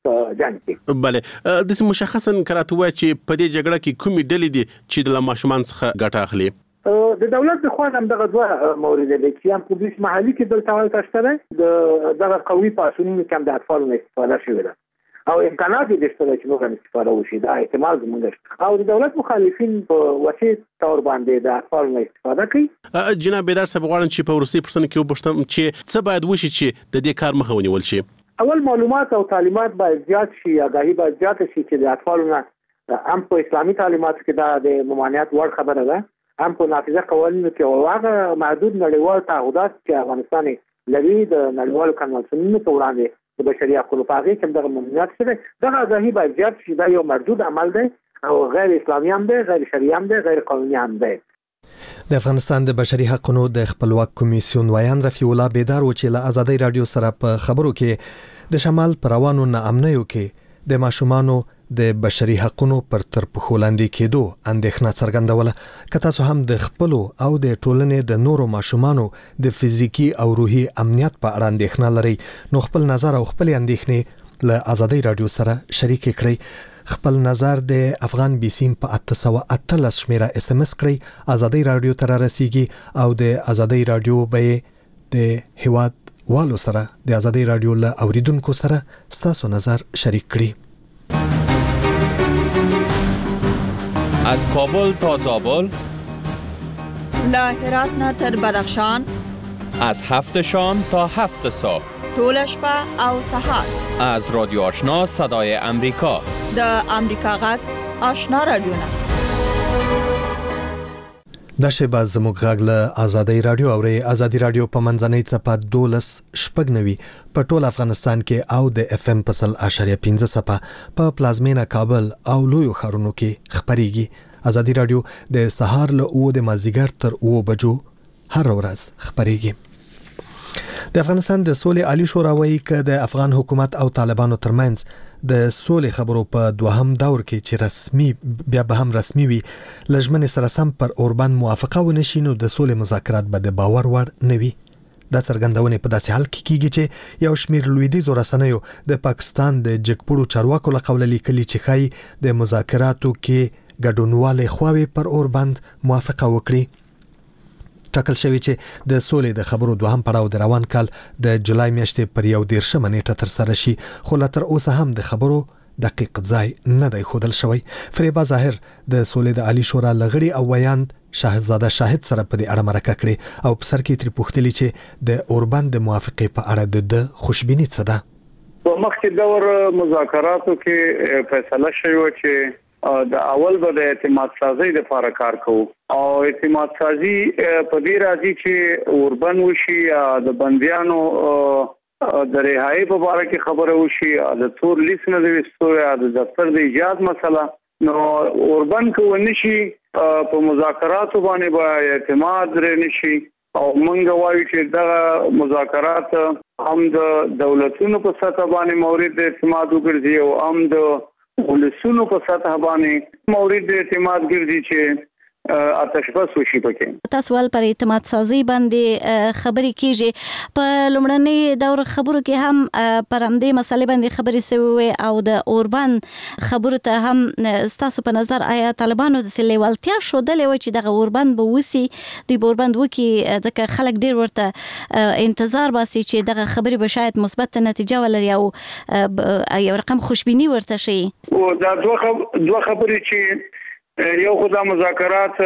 بله. د مشخصا کراتوه چې په دې جګړه کې کومې ډلې دي چې د ماشومان څخه ګټه اخلي؟ د دولت د خوا هم دغه دوه مورد دي چې هم پولیس محلي کې دلته تشته دغه قوي پاسونو کې هم د اطفالو استفاده شوې ده او امکانات دي چې نور هم استفاده وشي. دا احتمال زموږ او د دولت مخالفین په وسیع تور باندې د اطفالو استفاده کوي. جناب بیدار صاحب غواړم چې په ورسي پښتنه کې وبښتم چې څه باید وشي چې د دې کار مخه ونیول شي؟ اول معلومات او تعلیمات باید زیات شي، آگاهی باید زیات شي چې د اطفالو نه هم په اسلامي تعلیماتو کې دا د ممانعت وړ خبره ده، هم په نافذه قوانینو کې او هغه محدود نړیوال تعهدات چې افغانستان لري د نړیوالو کنوانسیونونو په وړاندې د بشري حقوقو په اړه کوم دغه ممانعت شته دغه آگاهی باید زیات شي. دا یو مردود عمل دی او غیر اسلامي هم دی، غیر شرعي هم دی، غیر قانوني هم دی. د افغانستان د بشري حقوقو د خپلواک کمیسیون ویان رفیع الله بیدار و چې له آزادی رادیو سره په خبرو کې د شمال پروانو ناامنیو کې د ماشومانو د بشري حقوقو پر تر پښو لاندې کېدو اندېښنه څرګندوله. که تاسو هم د خپل او د ټولنې د نورو ماشومانو د فزیکی او روحي امنیت په اړه اندېښنه لرئ نو خپل نظر او خپل اندېښنې له آزادی رادیو سره شریک کړئ. خپل نظر د افغان بیسیم په 818 شمیره اس ام اس کړئ. آزادی رادیو ته رسیږي او د آزادی رادیو به د هواد والو سره د آزادی رادیو له اوریدونکو سره ستاسو نظر شریک کړئ. از کابل تا زابل، له هرات نه تر بدخشان، از 7 شام تا 7 صبح، ټول شپه او سحر، از رادیو آشنا صدای امریکا، د امریکا غږ آشنا رادیو نه. دا شیبه زموږ غږ له آزادی رادیو اوري. آزادی رادیو په منځنۍ څپه 12.9 په ټول افغانستان کې او د اف ام په 1.5 څپه په پلازمینه کابل او لویو ښارونو کې خبريږي. ازادي رادیو د سهار له 9 د مازیګر تر 9 بجو هر ورځ خبريږي. د افغانستان د سولې عالی شورا وایي چې د افغان حکومت او طالبانو ترمنځ د سولې خبرو په دوهم دور کې چې رسمي بیا به هم رسمي وي لجمن سره سم پر اوربند موافقه ونشي نو د سولې مذاکرات به د باور وړ نه وي. دا څرګندونه په داسې حال کې کیږي چې یو شمېر لویدیځ رسنیو د پاکستان د جګپړو چارواکو له قوله لیکلي چې خای د مذاکراتو کې ګډونواله خواوې پر اوربند موافقه وکړي. ټاکل شوی چې د سولې د خبرو دوهم پړاو د روان کال د جولای میاشتې پر 11 نیټه تر سره شي خو لا تر اوسه هم د خبرو دقیق ځای نه دی ښودل شوی. فریبا ظاهر د سولې د عالی شورا لغړي او ویاند شاهزاده شاهد سره په دې اړه مرکه کړې او په سر کې تر پوښتلې چې د اوربند موافقه په اړه د خوشبینی څه ده. په مخکې دور مذاکراتو کې فیصله شوی چې د اول به د اعتماد سازي لپاره کار کوو او اعتماد سازي په دې راځي چې اوربند وشي د بنديانو د رهایی په اړه کې خبره وشي د تور لیست نه د وستو یا د دفتر د ایجاد مسله نو اوربند کو نشي په مذاکراتو باندې به اعتماد لري نشي او موږ وایو چې دا مذاکرات هم د دولتونو په سطح باندې مورد د اعتماد وګرځي او هم د ولسونو په سطح باندې مورد د اعتماد ګرځي چې اتشبس وشي پکې. تاسو ول پر اعتماد سازي باندې خبرې کیږي په لومړنۍ دور خبرو کې هم پر همدې مسلې باندې خبرې شوې او د اوربند خبرو ته هم تاسو په نظر آیا طالبانو د سلیوالتیا شو دلې و چې د اوربند به وسی د اوربند وکي ځکه خلک ډیر ورته انتظار باسي چې دغه خبرې به شاید مثبت نتیجه ولري او یو رقم خوشبینی ورته شي. او دا دوه خبرې چې یو خدای مذاکرات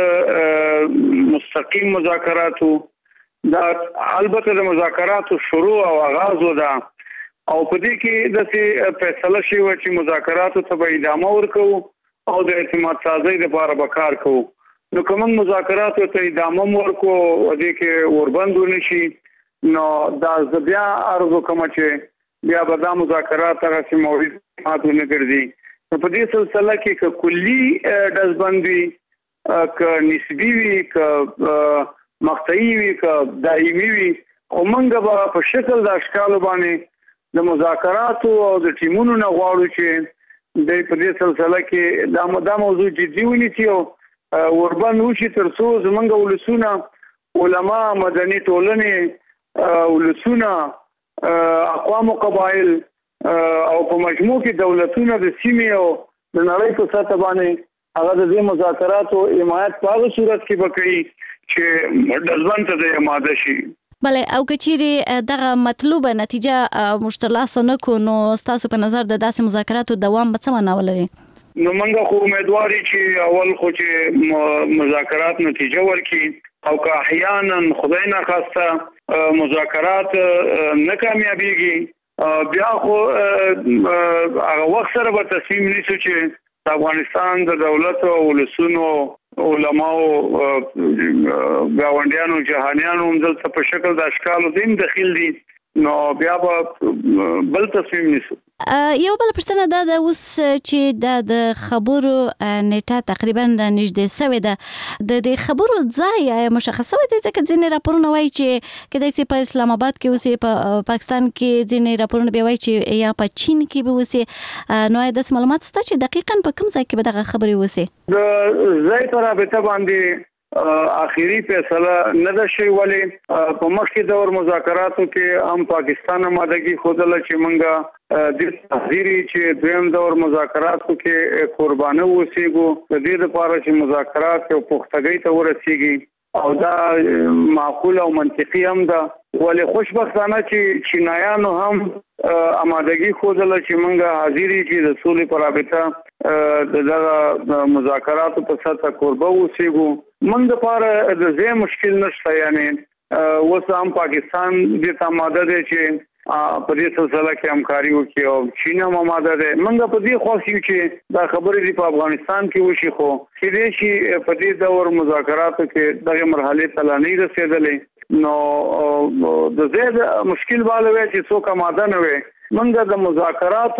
مستقیم مذاکراتو دا البته د مذاکراتو شروع او آغاز ودا او په دې کې د فیصله شوی چې مذاکراتو ته به ادامه ورکو او د اعتماد سازي لپاره به کار کوو. نو کوم مذاکراتو ته ادامه ورکو او دې کې اوربند ونشي نو دا بیا ارزو کوم چې بیا به دا مذاکرات هغه چې مورد ماتونه ګرځي. په دې سلسله کې ک کلی دزبندي ک نسبی وی ک مقطعي وی ک دایمي وی او موږ به په شکل د اشکال باندې د مذاکراتو او د ټیمونو نه غواړو چې د دې سلسله کې دا موضوع جدي ونیسي او اوربند وشي ترڅو زمونږ ولسونه علما مدني ټولنې ولسونه اقوام او قبایل او په مجموع کې دولتونه د سیمې او د نړۍ په سطح باندې هغه د مذاکراتو حمایت په هغه صورت کې وکړي چې دزبند ته د ماده شي. بله او کچيري دغه مطلوبه نتیجه مشترلاسه نکو نو تاسو په نظر د داسې مذاکراتو دوام به څه معنا ولري؟ نو موږ خو امیدواري چې اول خو چې مذاکرات نتیجه ورکړي او که احیانا خدای نه خواسته مذاکرات نه کامیابیږي بیا خو هغه وخت سره به تصمیم نیسو چې افغانستان د دولت او ولسونو علماو گاونډیانو جهانیانو هم دلته په شکل د اشکالو دین داخل دي نو بیا به بل تصمیم نیسو. یو بل پښتنه دا د اوس چې د خبرو نیټه تقریبا نږدې سوې ده د خبرو ځای مشخصه وي ځکه ځینې راپورونه وایي چې کله چې په اسلام آباد کې اوسې په پاکستان کې ځینې راپورونه به وایي چې یا په چین کې به اوسې نو د معلومات ست چې دقیقاً په کوم ځای کې به دغه خبرې وسي د ځای پر رابطه باندې اخیری فیصله نه ده شوی ولی په مخکې دور مذاکراتو کې هم پاکستان آمادګي خوده چې مونږه د تحذيري چې دویم دور مذاکراتو کې قربانه وسیګو د دې لپاره چې مذاکرات او پختګۍ ته ورسیږي او دا معقول او منطقي هم ده ولی خوشبختانه چې چینایانو هم آمادګي خوده چې مونږه حاضرې چې د سولې پر رابطه دغه مذاکراتو په سطح قربه وسیګو موږ لپاره د زه مشکل نشته یعنی وسام پاکستان د آماده دي چې په دې سلسله کې همکاري وکړي او چین هم آماده ده موږ په دې خوښ یو چې دا خبرې په افغانستان کې وشي خو چې دې شي په دې دور مذاکراتو کې دغه مرحله ته نه رسیدلې نو د زه مشکل والے چې څوک آماده نه وي موږ د مذاکراتو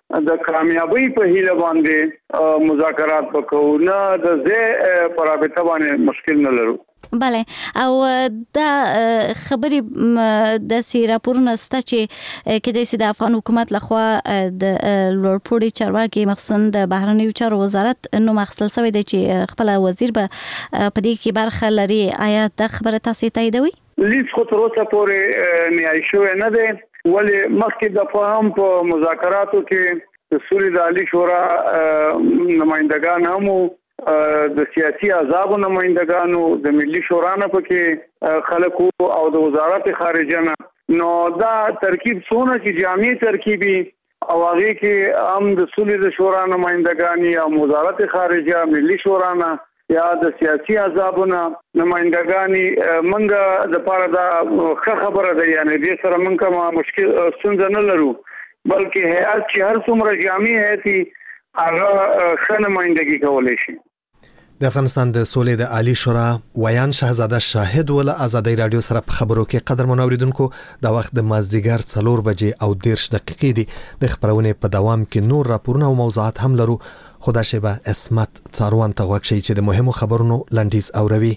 د کامیابی په هیله باندې مذاکرات وکړو نه د زه پر رابطه باندې مشکل نه لرو. بله او دا خبري د سی راپورونه ستا چې کېدای شي د افغان حکومت لخوا د لوړپوړي چارواکي مخصوصا د بهرنیو چارو وزارت نو مخصل سوی دی چې خپل وزیر به په دې کې برخه لري. آیا دا خبره تاسو تاییدوي؟ لیست خو تر اوسه پورې نیای شوی نه دی ولې مخکې د فهم په مذاکراتو کې د سولې د عالی شورا نمائندگان هم د سیاسي احزاب نمائندگانو د ملي شورا نه پکې خلکو او د وزارت خارجه نه نو دا ترکیب څونه چې جامع ترکیبي او هغه کې هم د سولې د شورا نمائندگانی او وزارت خارجه ملي شورا نه یا د سیاسي احزابونو نمائندگانی منګه د پاره دا خبره ده یعنی دې سره منګه ما مشکل ستونزه نه لرو بلکې هیئت چې هر څومره جامع هيتي هغه ښه نمائندګي کولای شي. د افغانستان د سولې د عالی شورا ویان شهزاده شاهد ول ازادي رادیو سره په خبرو کې قدر منوریدونکو د وخت د مازدیګر 4 بجې او 10 دقیقې دي د خبرونه په دوام کې نور راپورونه او موضوعات هم لرو. خدا شبه اسمت څاروان ته وښیي چې د مهمو خبرونو لنډیز اوروي.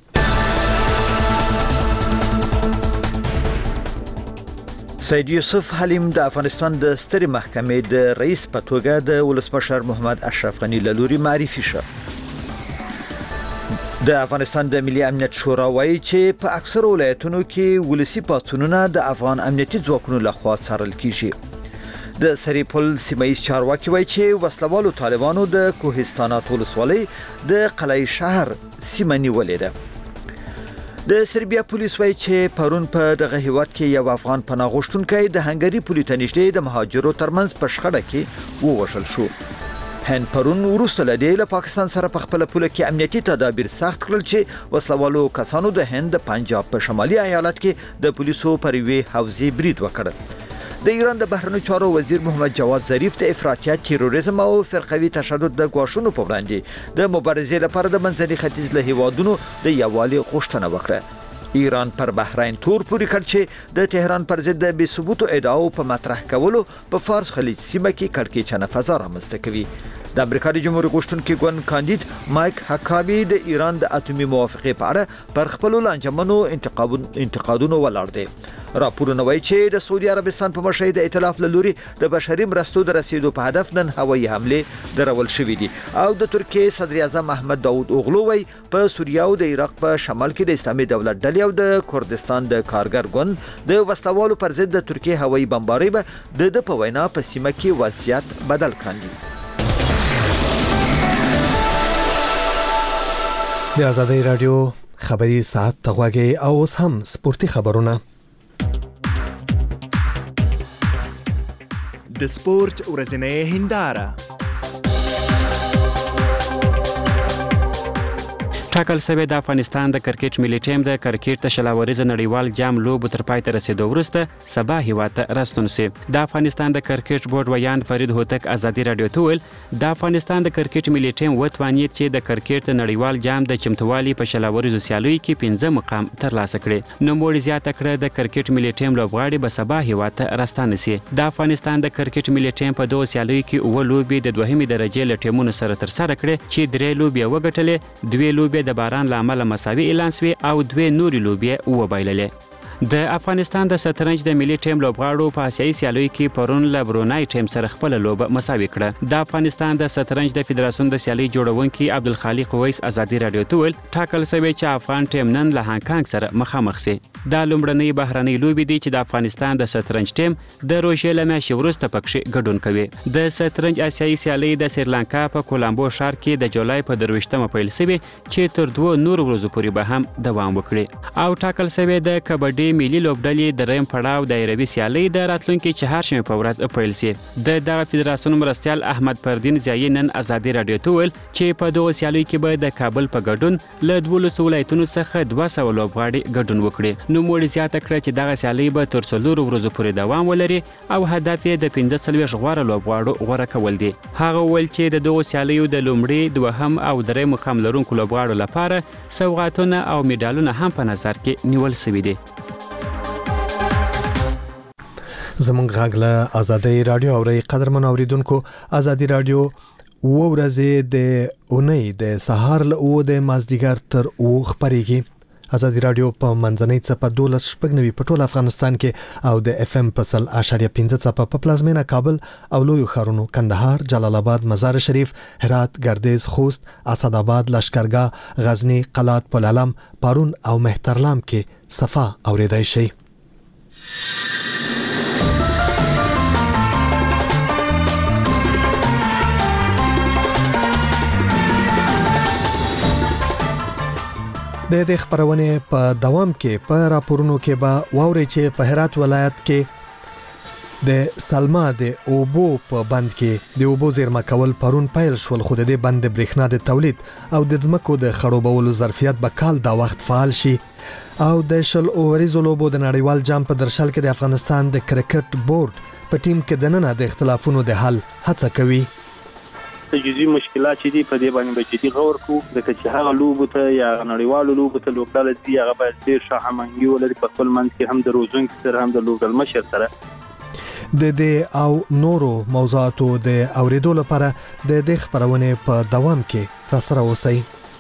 سید یوسف حلیم د افغانستان د سترې محکمې د رئیس په توګه د ولسمشر محمد اشرف غنی له لوري معرفي شو. د افغانستان د ملي امنیت شورا وایي چې په اکثر ولایتونو کې ولسی پاڅونونه د افغان امنیتي ځواکونو لخوا څارل کیږي. د سریپل سیمایي چارواکي وایي چې وسلوالو طالبانو د کوهستانات ولسوالۍ د قلعه شهر سیمه نیولې ده. د سربیا پولیس وایي چې پرون په دغه هیواد کې یو افغان پناه غوښتونکی د هنګری پولیس ته نږدې د مهاجرو ترمنځ په شخړه کې ووژل شو. هند پرون وروسته له دې له پاکستان سره په خپل پوله کې امنیتي تدابیر سخت کړل چې وسلوالو کسانو د هند د پنجاب په شمالي ایالت کې د پولیسو پر یوې حوزې برید وکړ. د ایران د بهرنیو چارو وزیر محمد جواد ظریف د افراطیت، تروریزم او فرقوي تشدد د ګواښونو په وړاندې د مبارزې لپاره د منځني ختیځ له هیوادونو د یووالي غوښتنه وکړه. ایران پر بحرین تور پوري کړ چې د تهران پر ضد د بې ثبوت ادعاو په مطرح کولو په فارس خلیج سیمه کې کړکېچنه فضا رامنځته کوي. د امریکا د جمهوریت غوښتونکي ګوند کاندید مایک هکابي د ایران د اټومي موافقې په اړه پر خپل لانجمنو انتقادونو ولاړ دي. راپورونه وایي چې د سعودي عربستان په مشرۍ د ائتلاف له لوري د بشري مرستو د رسیدو په هدف نن هوایي حمله درول شوې دي او د ترکیې صدر اعظم احمد داوود اوغلو وایي په سوریه او د عراق په شمال کې د اسلامي دولت ډلې او د کردستان د کارګر ګوند د وسلوالو پر ضد د ترکیې هوایي بمبارۍ به د په وینا په سیمه کې وضعیت بدل کاندي. د ازادي رادیو خبري ساعت تغواګي او اوس هم سپورتي خبرونه. د سپورت ورځنۍ هنداره. ټاکل شوی د افغانستان د کرکټ ملي ټیم د کرکټ تشلاوریز نړیوال جام لوبو تر پای ته رسیدو وروسته سبا هیواد ته راستون سي. د افغانستان د کرکټ بورډ ویان فرید هوتک ازادي رادیو ته ویل د افغانستان د کرکټ ملي ټیم وتوانید چې د کرکټ نړیوال جام د چمتووالي په شلاوریزو سیالیو کې 15 مقام ترلاسه کړي. نو موږ زیاته کړه د کرکټ ملي ټیم لوبغاړي به سبا هیواد ته راستانه سي. د افغانستان د کرکټ ملي ټیم په دوه سیالیو کې اوه لوبي د دوهمې درجې له ټیمونو سره تر سره کړي چې درې لوبي وګټلې، دوه لوبي د باران لامل مساوي اعلان شوی او دوه نوري لوبي وبایللې. د افغانستان د شطرنج د ملي ټیم لوبغاړو په آسیایي سیالیو کې پرون له برونای ټیم سره خپل لوبه مساوي کړه. د افغانستان د شطرنج د فدراسیون د سیالي جوړونکي عبدالخالق ویس ازادي رادیو ته ویل ټاکل شوی چې افغان ټیم نن له هانګ سره مخامخ شي. دا لومړنۍ بهرنۍ لوبې دي چې د افغانستان د شطرنج ټیم د روژې له میاشتې وروسته پکې ګډون کوي. د شطرنج آسیایي سیالي د سریلانکا په کولامبو ښار کې د جولای په 23مه پیل شوې چې تر 2 نور ورځو پورې به هم دوام وکړي. او ټاکل شوی د کبډي ملي لوبډلې دریم پړاو د ایروي سیالي د راتلونکي چهارشنبه په ورځ پیل شي. د دغه فدراسیون مرستیال احمد پردین ضیاء نن ازادي رادیو ته ویل چې په دغه سیالیو کې به د کابل په ګډون له 12 ولایتونو څخه 200 لوبغاړي ګډون وکړي. نو موږ زیاته کړه چې دغه سیالي به تر 4 ورځو پورې دوام ولري او هدف یې د 15 غوړه لوبغاړو غوړه کول دي. هغه ویل چې د دغه سیالیو د لومړي، دوهم او دریم مقام لرونکو لوبغاړو لپاره سوغاتونه او میډالونه هم په نظر کې نیول شوي دي. زمونږ غږ له آزادۍ رادیو اوري قدرمن اوریدونکو ازادي رادیو ورځې د اونۍ د سهار له او د مازدیګر تر او خبريږي. ازادي رادیو په منځنۍ څپه 12.9 په ټول افغانستان کې او د اف ام په 0.5 څپه په پلازمینه کابل او لوی ښارونو کندهار، جلال آباد، مزار شریف، هرات، گردیز، خوست، اسداباد، لشکرګاه، غزنی، قلات، پلعلم، پارون او مهترلام کې صفا اوریدای شي. د دې خبرونه په دوام کې په راپورونو کې به واوري چې په هرات ولایت کې د سلما د اوبو په بند کې د اوبو زیرمه کول پرون پیل شول، خو د دې بند برېښنا د تولید او د ځمکو د خړوبولو ظرفیت به کال دا وخت فعال شي. او د شل اوریزو لوبو د نړیوال جام په درشل کې د افغانستان د کرکټ بورډ په ټیم کې د نن د اختلافونو د حل هڅه کوي. جزئی مشکلات چې دي په دې باندې به جدي غور کوو، ځکه چې هغه لوبو ته یا نړیوالو لوبو ته لوبډاله دي هغه باید ډېر ښه همغږي ولري په خپل منځ کې، هم د روزونکي سره هم د لوبډال مشر سره. د دې او نورو موضوعاتو د اوریدو لپاره د دې خبرونه په دوام کې را سره اوسئ.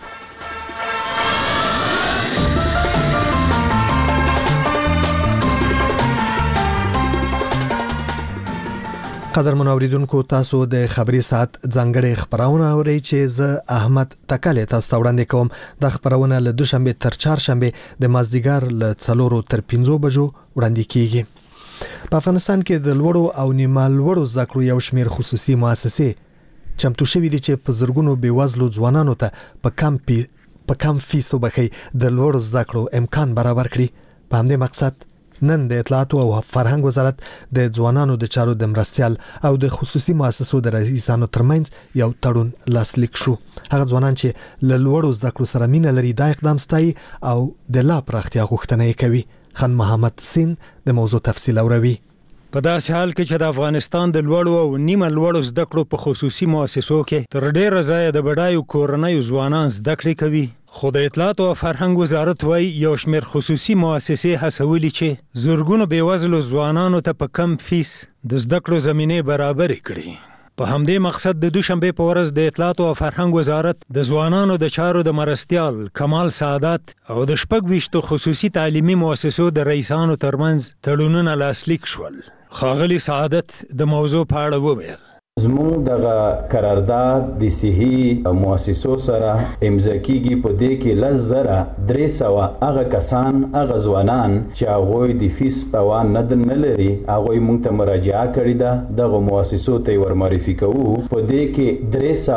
قدرمن اوریدونکو، تاسو د خبري ساعت ځانګړي خبرونه اورئ چې زه احمد تکل تاسو وړاندې کوم. د خبرونه له دوشنبه تر چهارشنبه د مازدیګر له 4 تر 5 بجو وړاندې کیږي. په افغانستان کې د لوړو او نیمه لوړو زده کړو یو شمېر خصوصي مؤسسې چمتو شوي دي چې په زرګونو بېوزلو ځوانانو ته په کم فیسو بخي د لوړو زده کړو امکان برابر کړي. په همدې مقصد نن د اطلاعات او فرهنګ وزارت د ځوانانو د چارو د مرستيال او د خصوصي مؤسسو د رئیسانو ترمنځ یو تړون لاسلیک شو. هغه ځوانان چې له لوړو زده کړو سره مینه لري دا اقدام ستایي او د لا پراختیا غوښتنه کوي. خان محمد سین د موضوع تفصیل اوروي. په داسې حال کې چې د افغانستان د لوړو او نیمه لوړو زده کړو په خصوصي مؤسسو کې تر ډېره ځایه د بډایو کورنیو ځوانان زده کړې کوي، خو د اطلاعات او فرهنګ وزارت وايي یو شمېر خصوصي مؤسسې هڅولي چې زرګونو بېوزلو ځوانانو ته په کم فیس د زده کړو زمینې برابرې کړي. په همدې مقصد د دوشنبه په ورځ د اطلاعات او فرهنګ وزارت د ځوانانو د چارو د مرستيال کمال سعادت او د 26 خصوصي تعلیمي مؤسسو د رئیسانو ترمنځ تړونونه لاسلیک شول. خاغلی سعادت د موضوع په اړه وویل: زموږ دغه قرارداد د صحي مؤسسو سره امضا کیږي، په دې کې 10,300 هغه کسان هغه ځوانان چې هغوی د فیس توان نه لري هغوی موږ ته مراجعه کړې ده، دغه مؤسسو ته ورمعرفي کوو. په دې کې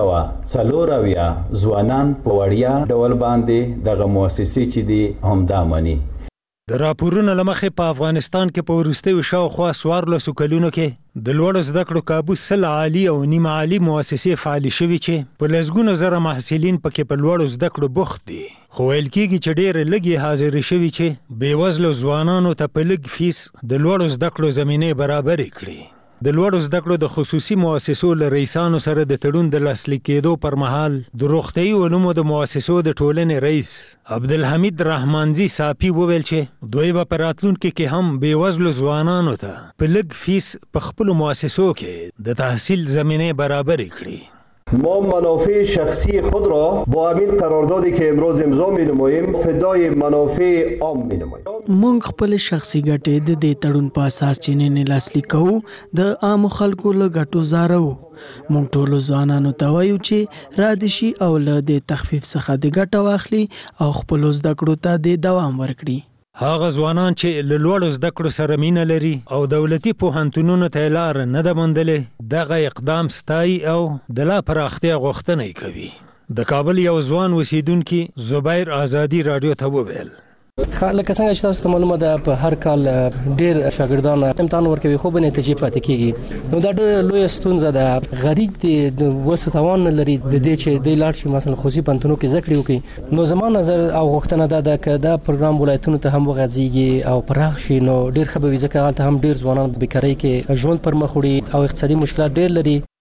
340 ځوانان په وړیا ډول باندې دغه مؤسسې چې دي همدا مني. د راپورونو لمخې په افغانستان کې په وروستیو شاوخوا 14 کلونو کې د لوړو زده کړو کابو 100 عالي او نیمه عالي مؤسسې فعالې شوي چې په لسګونو زره محصلین پکې په لوړو زده کړو بوخت دي، خو ویل کېږي چې ډېر لږې حاضرې شوي چې بېوزلو ځوانانو ته په لږ فیس د لوړو زده کړو زمینې برابرې کړي. د لوړو زده کړو د خصوصي مؤسسو له رئیسانو سره د تړون د لاسلیک کېدو پر مهال د روغتیايي علومو د مؤسسو د ټولنې رئیس عبدالحمید رحمانزي صافي وویل چې دوی به په راتلونکي کې هم بېوزلو ځوانانو ته په لږ فیس په خپلو مؤسسو کې د تحصیل زمینې برابرې کړي. ما منافع شخصی خود را با همین قراردادی که امروز امضا می‌نماییم فدای منافع عام می‌نماییم. مونږ خپل شخصي ګټې د دې تړون په اساس چې نه لاسلیک کوو د عام خلکو له ګټو زارو. مونږ ټول ځوانانو ته وایو چې را دي شي او له د تخفیف څخه د ګټه واخلي او خپل زده کړو ته د دوام ورکړي. هغه ځوانان چې له لوړو زده کړو سره مینه لري او دولتي پوهنتونونو ته لار نه ده موندلې دغه اقدام ستایي او د لا پراختیا غوښتنه کوي. د کابل یو ځوان اوسیدونکي زبیر آزادي رادیو ته وویل: لکه څنګه چې تاسو ته معلومه ده په هر کال ډېر شاګردان امتحان ورکوي خو به نتیجې پاتې کیږي، نو دا ډېره لویه ستونزه ده. غریب د وسو توان نه لري د دې چې د لاړ شي مثلا خصوصي پوهنتونونو کې زده کړې وکړي. نو زما نظر او غوښتنه ده چې دا پروګرام ولایتونو ته هم وغځېږي او پراخ شي نو ډېر ښه به وي، ځکه هلته هم ډېر ځوانان په بیکارۍ کې ژوند پر مخ وړي او اقتصادي مشکلات ډېر لري.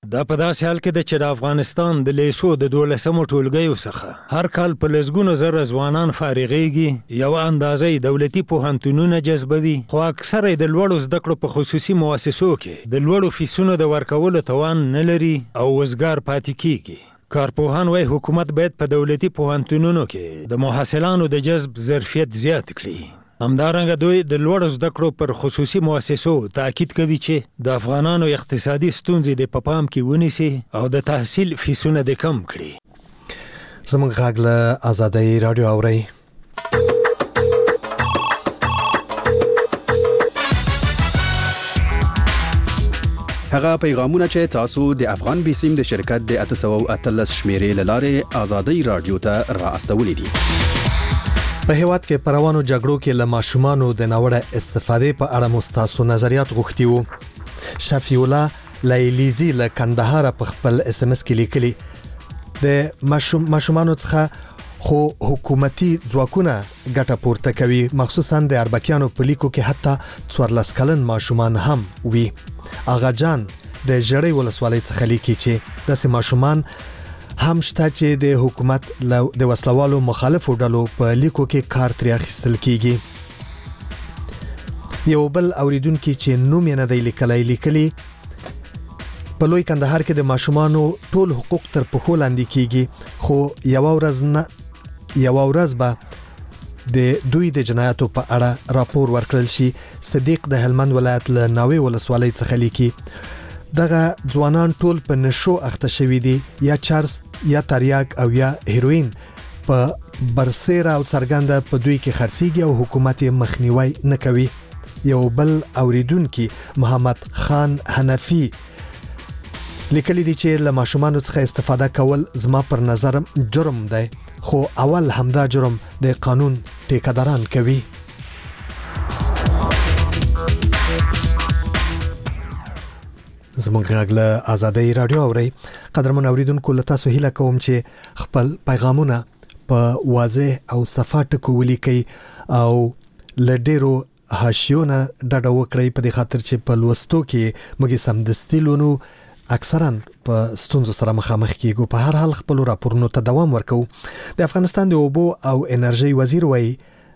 دا په داسې حال کې ده چې د افغانستان د لیسو د 12مو ټولګیو څخه هر کال په لسګونو زره ځوانان فارغېږي، یوه اندازه دولتي پوهنتونونه جذبوي، خو اکثره د لوړو زده کړو په خصوصي مؤسسو کې د لوړو فیسونو د ورکولو توان نه لري او وزګار پاتې کیږي. کارپوهان وايي حکومت باید په دولتي پوهنتونونو کې د محصلانو د جذب ظرفیت زیات کړي. همدارنګه دوی د لوړو زده کړو پر خصوصي مؤسسو تاکید کوي چې د افغانانو اقتصادي ستونزې د پام کې ونیسي او د تحصیل فیسونه د کم کړي. زموږ غږ له آزادۍ رادیو اورئ. هغه پیغامونه چې تاسو د افغان بیسیم د شرکت د 813 شمیرې لاره آزادۍ رادیو ته را استولې دي. په هیواد کې پروانو جګړو کې له ماشومانو د ناوړه استفادې په اړه مستاسو نظریات غوښتي وو. شفیع الله لایلیزی له کندهار په خپل اس ام اس کې لیکلي د ماشومانو څخه خو حکومتي ځواکونه ګټه پورته کوي، مخصوصا د اربکیانو په لیکو کې حتی 14 کلن ماشومان هم وي. آغا جان د جړې ولسوالۍ څخه لیکي چې داسې ماشومان هم شته چې د حکومت د وسلوالو مخالفو ډلو په لیکو کې کار ترې اخیستل کیږي. یو بل اوریدونکو چې نوم یې نه دی لیکلی په لوی کندهار کې د ماشومانو ټول حقوق تر پښو لاندې کیږي، خو یو ورځ به د دوی د جنایاتو په اړه راپور ورکړل شي. صدیق د هلمند ولایت له ناوې ولسوالۍ څخه لیکي دغه ځوانان ټول په نشو اخته شوي دي، یا چرس یا تریاک او یا هیروین په برسیره او څرګنده په دوی کې خرڅيږي او حکومت یې مخنیوي نه کوي. یو بل اوریدونکو محمد خان حنفی لیکلی دی چې له ماشومانو څخه استفاده کول زما پر نظر جرم دی، خو اول همدا جرم د قانون ټیکداران کوي. زموږ غږ له آزادۍ رادیو اورئ. قدرمن اوریدونکو له تاسو هیله کوم چې خپل پیغامونه په واضح او صفا ټکو ولیکئ او له ډیرو حاشیونه ډډه وکړئ، په دې خاطر چې په لوستو کې موږ سمدستي لونو اکثرا په ستونزو سره مخامخ کیږو. په هر حال خپل راپورونو ته دوام ورکو. د افغانستان د اوبو او انرژي وزیر وایي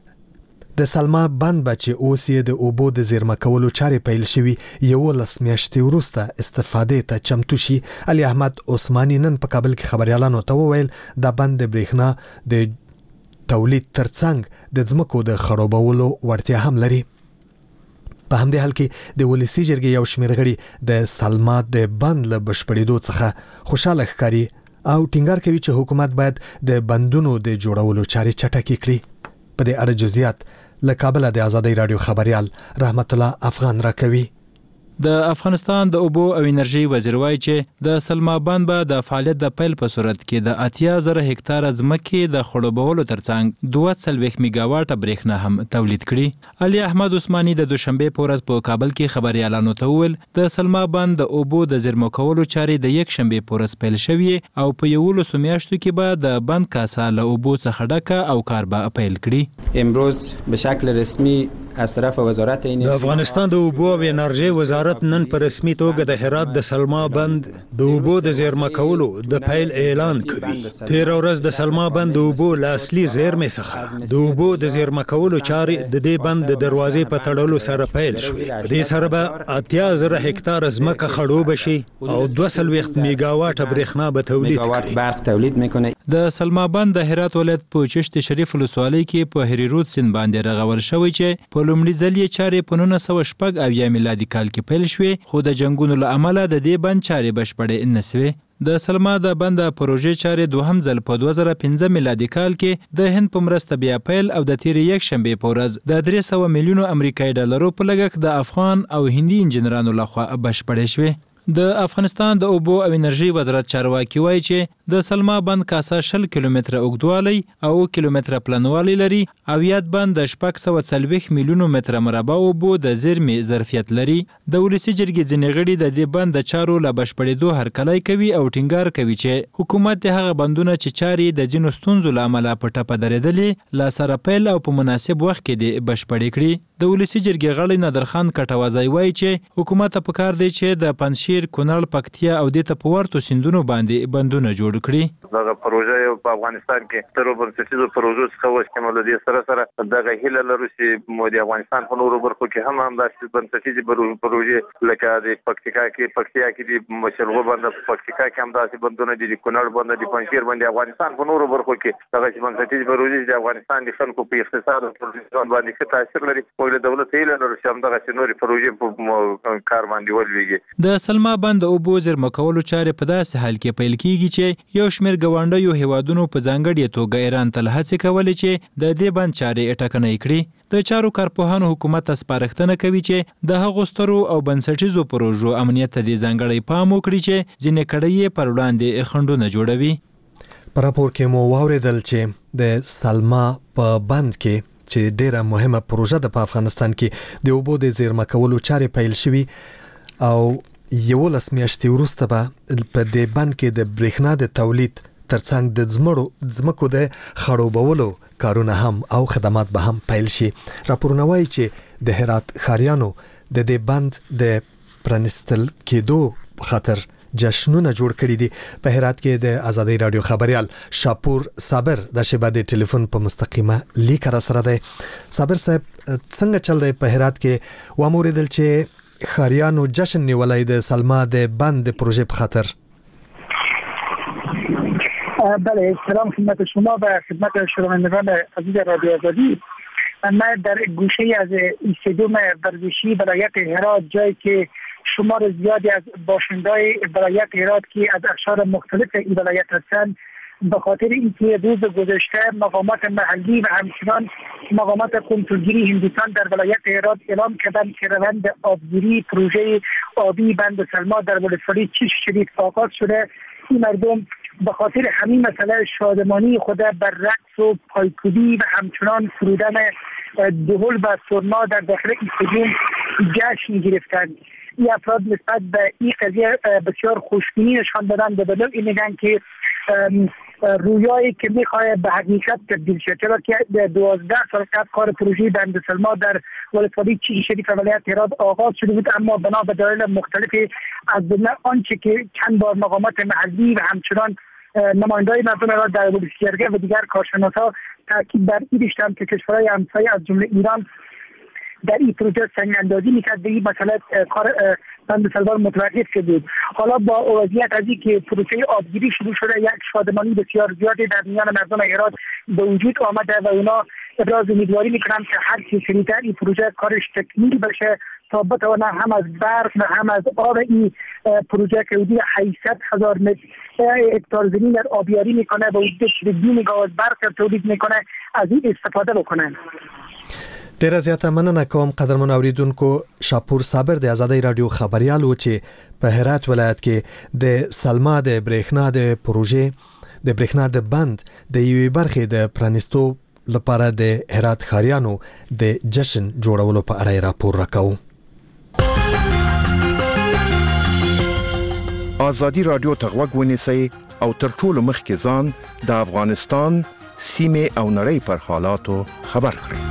د سلما بند بچ اوس یې د اوبو د زیرمه کولو چارې پیل شوي، 11 میاشتې وروسته استفادې ته چمتو شي. علي احمد عثماني نن په کابل کې خبريالانو ته وویل د بند د برېښنا د تولید ترڅنګ د ځمکو د خرابولو وړتیا هم لري. په همدې حال کې د ولسی جرګې یو شمېر غړي د سلما د بند له بشپړېدو څخه خوشاله ښکاري او ټینګار کوي چې حکومت باید د بندونو د جوړولو چارې چټکې کړي. په دې اړه جزئیات له کابل د آزادۍ رادیو خبريال رحمت الله افغان راکوي. د افغانستان د اوبو او انرژي وزیر وایي چې د سلما بند به د فعالیت د پیل په صورت کې د 80,000 هکتار ځمکې د خړوبولو ترڅنګ 240 میگاواټ برېښنا هم تولید کړي. علي احمد عثماني د دوشنبه په ورځ په کابل کې خبريالانو ته وویل د سلما بند د اوبو د زیرمه کولو چارې د یک شنبه په ورځ پیل شوې او په 11 میاشتو کې به د بند کاسه له اوبو څخه ډکه او کار به پیل کړي. امروز به شکل رسمي از طرف وزارت د افغانستان د اوبو او انرژي وزارت نن په رسمي توګه د هرات د سلما بند د اوبو د زیرمه کولو د پیل اعلان کوي. تیر ورځ د سلما بند د اوبو له اصلي زیرمې څخه د اوبو د زیرمه کولو چارې د دې بند د دروازې په تړلو سره پیل شوې. په دې سره به 80,000 هکتار ځمکه خړوب شي او 240 میگاواټ برېښنا به تولید کړي. د سلما بند د هرات ولایت په چشت شریف ولسوالۍ کې په هریرود سیند باندې رغول شوی چې په لومړي ځل یې چارې په 1906 میلادي کال کې پیل شوې، خو د جنگونو له امله د دې بند چارې بشپړې نه شوې. د سلما د بند پروژې چارې دوهم ځل په 2015 میلادي کال کې د هند په مرسته بیا پیل او د تیر یک شنبه په ورځ د 300 میلیونو امریکایي ډالرو په لګښت د افغان او هندي انجنیرانو لخوا بشپړې شوې. د افغانستان د اوبو او انرژي وزارت چارواکي وایي چې د سلما بند کاسه 60 کیلومتره اوږدوالی او کیلومتره پلنوالی لري او یاد بند د 440 میلیونو متر مربع اوبو د زیرمې ظرفیت لري. د ولسی جرګې ځینې غړي د دې بند د چارو له بشپړېدو هرکلی کوي او ټینګار کوي چې حکومت د هغه بندونه چې چارې د ځینو ستونزو له امله په ټپه درېدلې لا سره پیل او په مناسب وخت کې د بشپړې کړي. د ولسی جرګې غړی نادرخان کټوازی وایي چې حکومت په کار دی چې د پنځشیر، کونړ، پکتیا او د تپورتو سیندونو باندې بندونه جوړ کړي. دغه پروژه په افغانستان کې تر بنسټیزو پروژو څخه وشمول دي. سره دغه هیله لرو چې د افغانستان په نورو برخو کې هم داسې بنسټیزې پروژې لکه د پکتیا کې د مشرغو باندې پکتیا کې هم داسې بندونه دي، د کونړ باندې، د پنځشیر باندې، افغانستان په نورو برخو کې دغه بنسټیزې پروژې د افغانستان د خلکو په اقتصاد او ټولنیز باندې ښه تاثیر لري. موږ د دولت هیله لرو چې همدغه نورې پروژې په کار باندې ولویږي. د سلما بند اوبو زیرمه کولو چارې په داسې حال کې پیل کیږي چې یو شمېر ګاونډیو هیوادونو په ځانګړې توګه ایران ته هڅې کولې چې د دې بند چارې ټکنۍ کړي. د چارو کارپوهانو حکومت ته سپارښتنه کوي چې د هغو سترو او بنسټیزو پروژو امنیت ته د ځانګړی پام وکړي چې ځینې کړۍ پر وړاندې خنډونه جوړوي. په راپور کې مو واوریدل چې د سلما په بند کې چې ډیره مهمه پروژه ده په افغانستان کې د اوبو د زیرمه کولو چارې پیل شوي او 11 میاشتې وروسته به په دې بند کې د برېښنا د تولید ترڅنګ د ځمکو د خړوبولو کارونه هم او خدمات به هم پیل شي. راپورونه وایي چې د هرات ښاریانو د دې بند د پرانستل کېدو خاطر جشنونه جوړ کړي دي. په هرات کې د آزادۍ رادیو خبريال شاپور صابر د شبا د ټلیفون په مستقیمه لیک را سره دی. صابر صاحب څنګه چل دی په هرات کې؟ و موریدل چې ښاریانو جشن نیولای د سلما د بند د پروژې په خاطر. بله، سلام خدمت شما و خدمت شنوندگان عزیز رادیو آزادی. من در گوشه از ایستادوم ورزشی ولایت هرات، جایی که شمار زیادی از باشندای ولایت هرات که از اقشار مختلف این ولایت هستند، به خاطر اینکه روز گذشته مقامات محلی و همچنان مقامات کنترلگیری هندوستان در ولایت هرات اعلام کردند که روند آبگیری پروژه آبی بند سلما در ولسوالی چشم شدید آغاز شده. این مردم به خاطر همین مسئله شادمانی خود بر رقص و پایکوبی و همچنان فرودن دهل و سرنا در داخل استادیوم جشن گرفتند. این افراد نسبت به این قضیه بسیار خوشبینی نشان دادن به دلیل این میگن که رویایی که میخواد به حقیقت تبدیل شد، چرا که 12 سال قبل کار پروژه بند سلما در ولسوالی چشم شریف ولایت هرات آغاز شده بود، اما بنا به دلایل مختلفی از جمله آنچه که چند بار مقامات محلی و همچنان نماینده‌های مردم را در ولسوالی و دیگر کارشناسا تاکید بر این داشتند که کشورهای همسایه از جمله ایران در این پروژه سنگ‌اندازی میکرد به این مسئله کار بند سلما متوقف شده بود. حالا با وضعیت از این که پروژه آبگیری شروع شده، یک شادمانی بسیار زیادی در میان مردم هرات به وجود آمده و اونا ابراز امیدواری میکنن که هر چه سریعتر این پروژه کارش تکمیل بشه تا بتونه هم از برق و هم از آب این پروژه که حدود 800,000 هکتار زمین در آبیاری میکنه و حدود 2 مگاوات برق تولید میکنه از این استفاده بکنن. ډیره زیاته مننه کوم قدرمن اوریدونکو. شاپور صابر د آزادۍ رادیو خبريال و چې په هرات ولایت کې د سلما د برېښنا د پروژې د برېښنا د بند د یوې برخې د پرانستو لپاره د هرات ښاریانو د جشن جوړولو په اړه راپور راکاو. آزادۍ رادیو ته غوږ ونیسئ او تر ټولو مخکې ځان د افغانستان سیمې او نړۍ پر حالاتو خبر کړئ.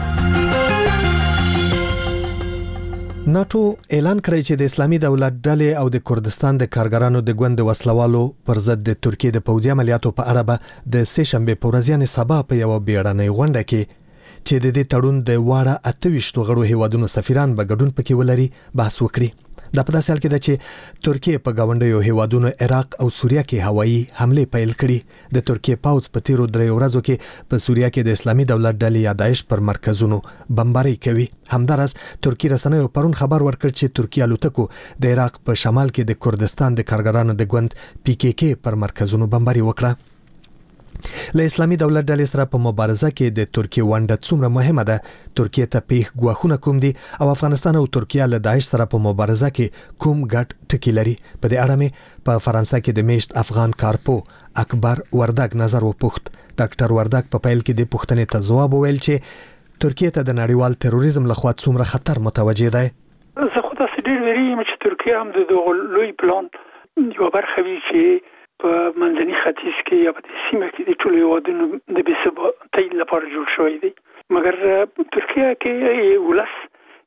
ناتو اعلان کړی چې د اسلامي دولت ډلې او د کردستان د کارګرانو د ګوند وسلوالو پر ضد د ترکیه د پوځي عملیاتو په اړه به د سه شنبه په ورځ یعنی سبا په یو بیړنۍ غونډه کې چې د دې تړون د واړه 28 غړو هیوادونو سفیران به ګډون پکې ولري بحث وکړي. دا په داسې حال کې ده چې ترکیه په گاونډیو هیوادونو عراق او سوریه کې هوایي حمله پیل کړي. د ترکیه پوځ په تیرو 3 ورځو کې په سوریه کې د اسلامي دولت ډلې یا داعش پر مرکزونو بمباري کوي. همدارس ترکیه رسنیو پرون خبر ورکړ چې ترکیه الوتکو د عراق په شمال کې د کردستان د کارګرانو د ګوند PKK پر مرکزونو بمباري وکړه. له اسلامي دولت ډلې سره په مبارزه کې د ترکیه ونډه څومره مهمه ده، ترکیه ته پیښ ګواښونه کوم دي او افغانستان او ترکیه له داعش سره په مبارزه کې کوم ګډ ټکي لري. په دې اړه مې په فرانسه کې د میشت افغان کارپو اکبر وردګ نظر وپوښت. ډاکټر وردګ په پیل کې د پوښتنې ته ځواب وویل چې ترکیه ته د نړیوال تروریزم لخوا څومره خطر متوجه دی. زه خو تاسو ډیر ویری چې ترکیه هم د لوی پلان یو برخه وی چې په منځني ختیځ کې یا په سیمه کې د ټولو هیوادونو د بې ثباتۍ لپاره جوړ شوی دی، مګر ترکیه کې ولس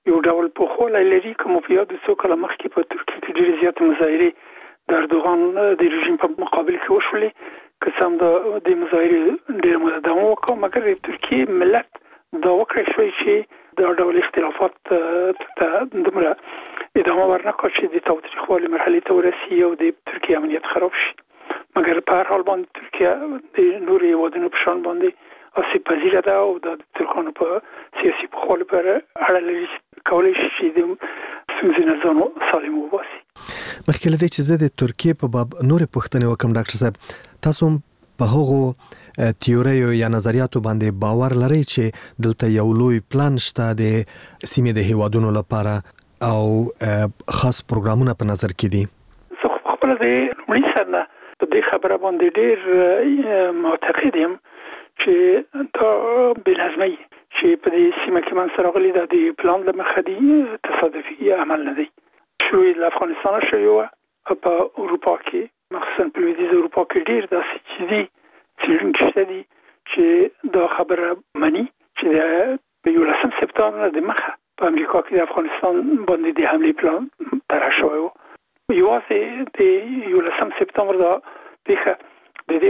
یو ډول په خوله لري کوم په یاد څو کله مخکې په ترکیه کې ډېر زیات مظاهره د اردوغان د رژیم په مقابل کې وشولې که څم د مظاهره ډېر مده دوام وکړ مګر د ترکیه ملت دا وکړی شوی چې د ډول اختلافات ته دومره ادامه ورنکړي چې د تاوتریخوالي مرحلې ته ورسي او د ترکیه امنیت خراب شي مګر په هر حال باندې ترکیه د نورو هیوادونو په شان باندې آسیب پذیره ده او د ترکانو په سیاسي پخوالي پر اړه لري کولی شي چې د ستونزې نه ځان سالم وباسي. مخکې له دې چې زه د ترکیې په باب نورې پوښتنې وکړم ډاکټر صاحب تاسو په هغو تیوریو یا نظریاتو باندې باور لرئ چې دلته یو لوی پلان شته د سیمې د هیوادونو لپاره او خاص پروګرامونه په نظر کې دي؟ زه خپل د لومړي سر نه په دې خبره باندې ډېر معتقد یم چې دا بېنظمي چې په دې سیمه کې منځته راغلي دا د پلان له مخې دی تصادفي عمل نه دی. شروع له افغانستان شوی و په اروپا کې مخصوصا په لویدیځ اروپا کې ډېر داسې چې دي څېړونکي شته دي چې دا خبره مني چې په 11 سپتامبر د مخه په امریکا کې د افغانستان باندې د حملې پلان طرح شوی و. یوازې د 11 سپتامبر دا پیښه د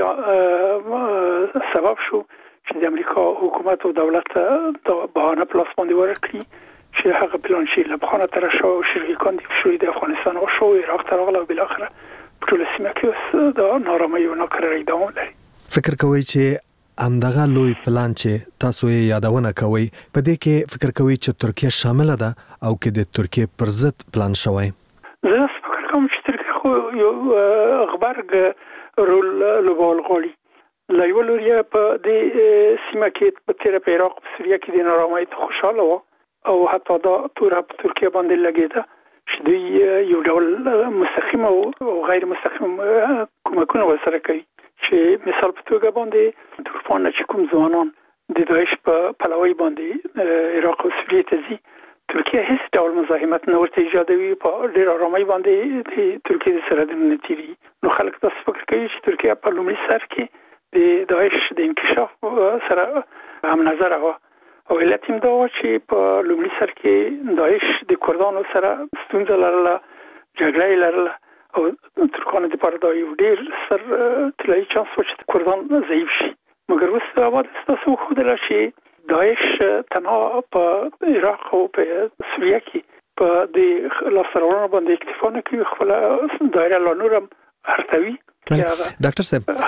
دې سبب شو چې د امریکا حکومت او دولت د بهانه پلاس باندې ورکړي چې هغه پلان شي له بهانه طرح شو او شرکان د شوی د افغانستان او شو عراق ته راغله او بل اخره په ټول سیمه کې د نارامۍ او ناکرارۍ دوام لري. فکر کوئ چې همدغه لوی پلان چې تاسو یې یادونه کوئ په دې کې فکر کوئ چې ترکیه شامل ده او کې د ترکیه پر ضد پلان شوی؟ زه فکر کوم چې ترکیه خو یو غبرګ رول لوبول غواړي. لا یو لوري په دې سیمه کې په تیر په عراق په سوریه کې د نارامۍ ته خوشاله و او حتی دا تور په ترکیه باندې لګیده چې دوی یو ډول مستقیم او غیر مستقیم کومکونه ورسره کوي چې مثال په توګه باندې د اروپا نه چې کوم ځوانان د داعش په پلوي باندې عراق او سوریه ته ځي ترکیه هیڅ ډول مزاحمت نه ورته ایجادوي په ډېر آرامۍ باندې د ترکیه د سرحدونو تیري نو خلک تاسو فکر کوي چې ترکیه په لومړي سر کې د داعش د انکشاف سره هم نظر و او علت هم دا و چې په لومړي سر کې داعش د کردانو سره ستونزه لرله جګړه لرله او ترکانو لپاره دا یو ډېر سر طلایي چانس و چې کردان ضعیف شي مګر اوس آباد ستاسو وښودله چې داعش تنها په عراق او په سوریه کې په د لاسته راوړنو باندې اکتفا نه کوي خپله دایره لا نور هم هرتوي. ډاکټر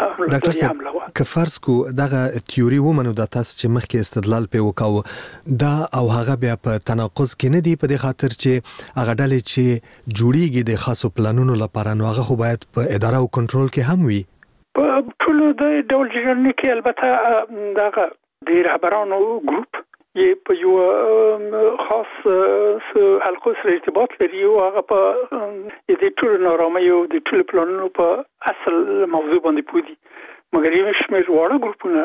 صاحب که فرض کو دغه تیوري ومنو د تاسو چې مخکې استدلال په وکاو دا او هغه بیا په تناقض کې نه دی په دې خاطر چې هغه ډلې چې جوړیږي د خاصو پلانونو لپاره نو هغه خو باید په اداره او کنټرول کې هم وي. په ټول د ډول جوړنې کې البته دغه د رهبرانو ګروپ یې په یو خاص حلقو سره ارتباط لري او هغه په د ټول نارامۍ او د ټول پلانونو په اصل موضوع باندې پوهیږي مګر یو شمېر واړه ګروپونه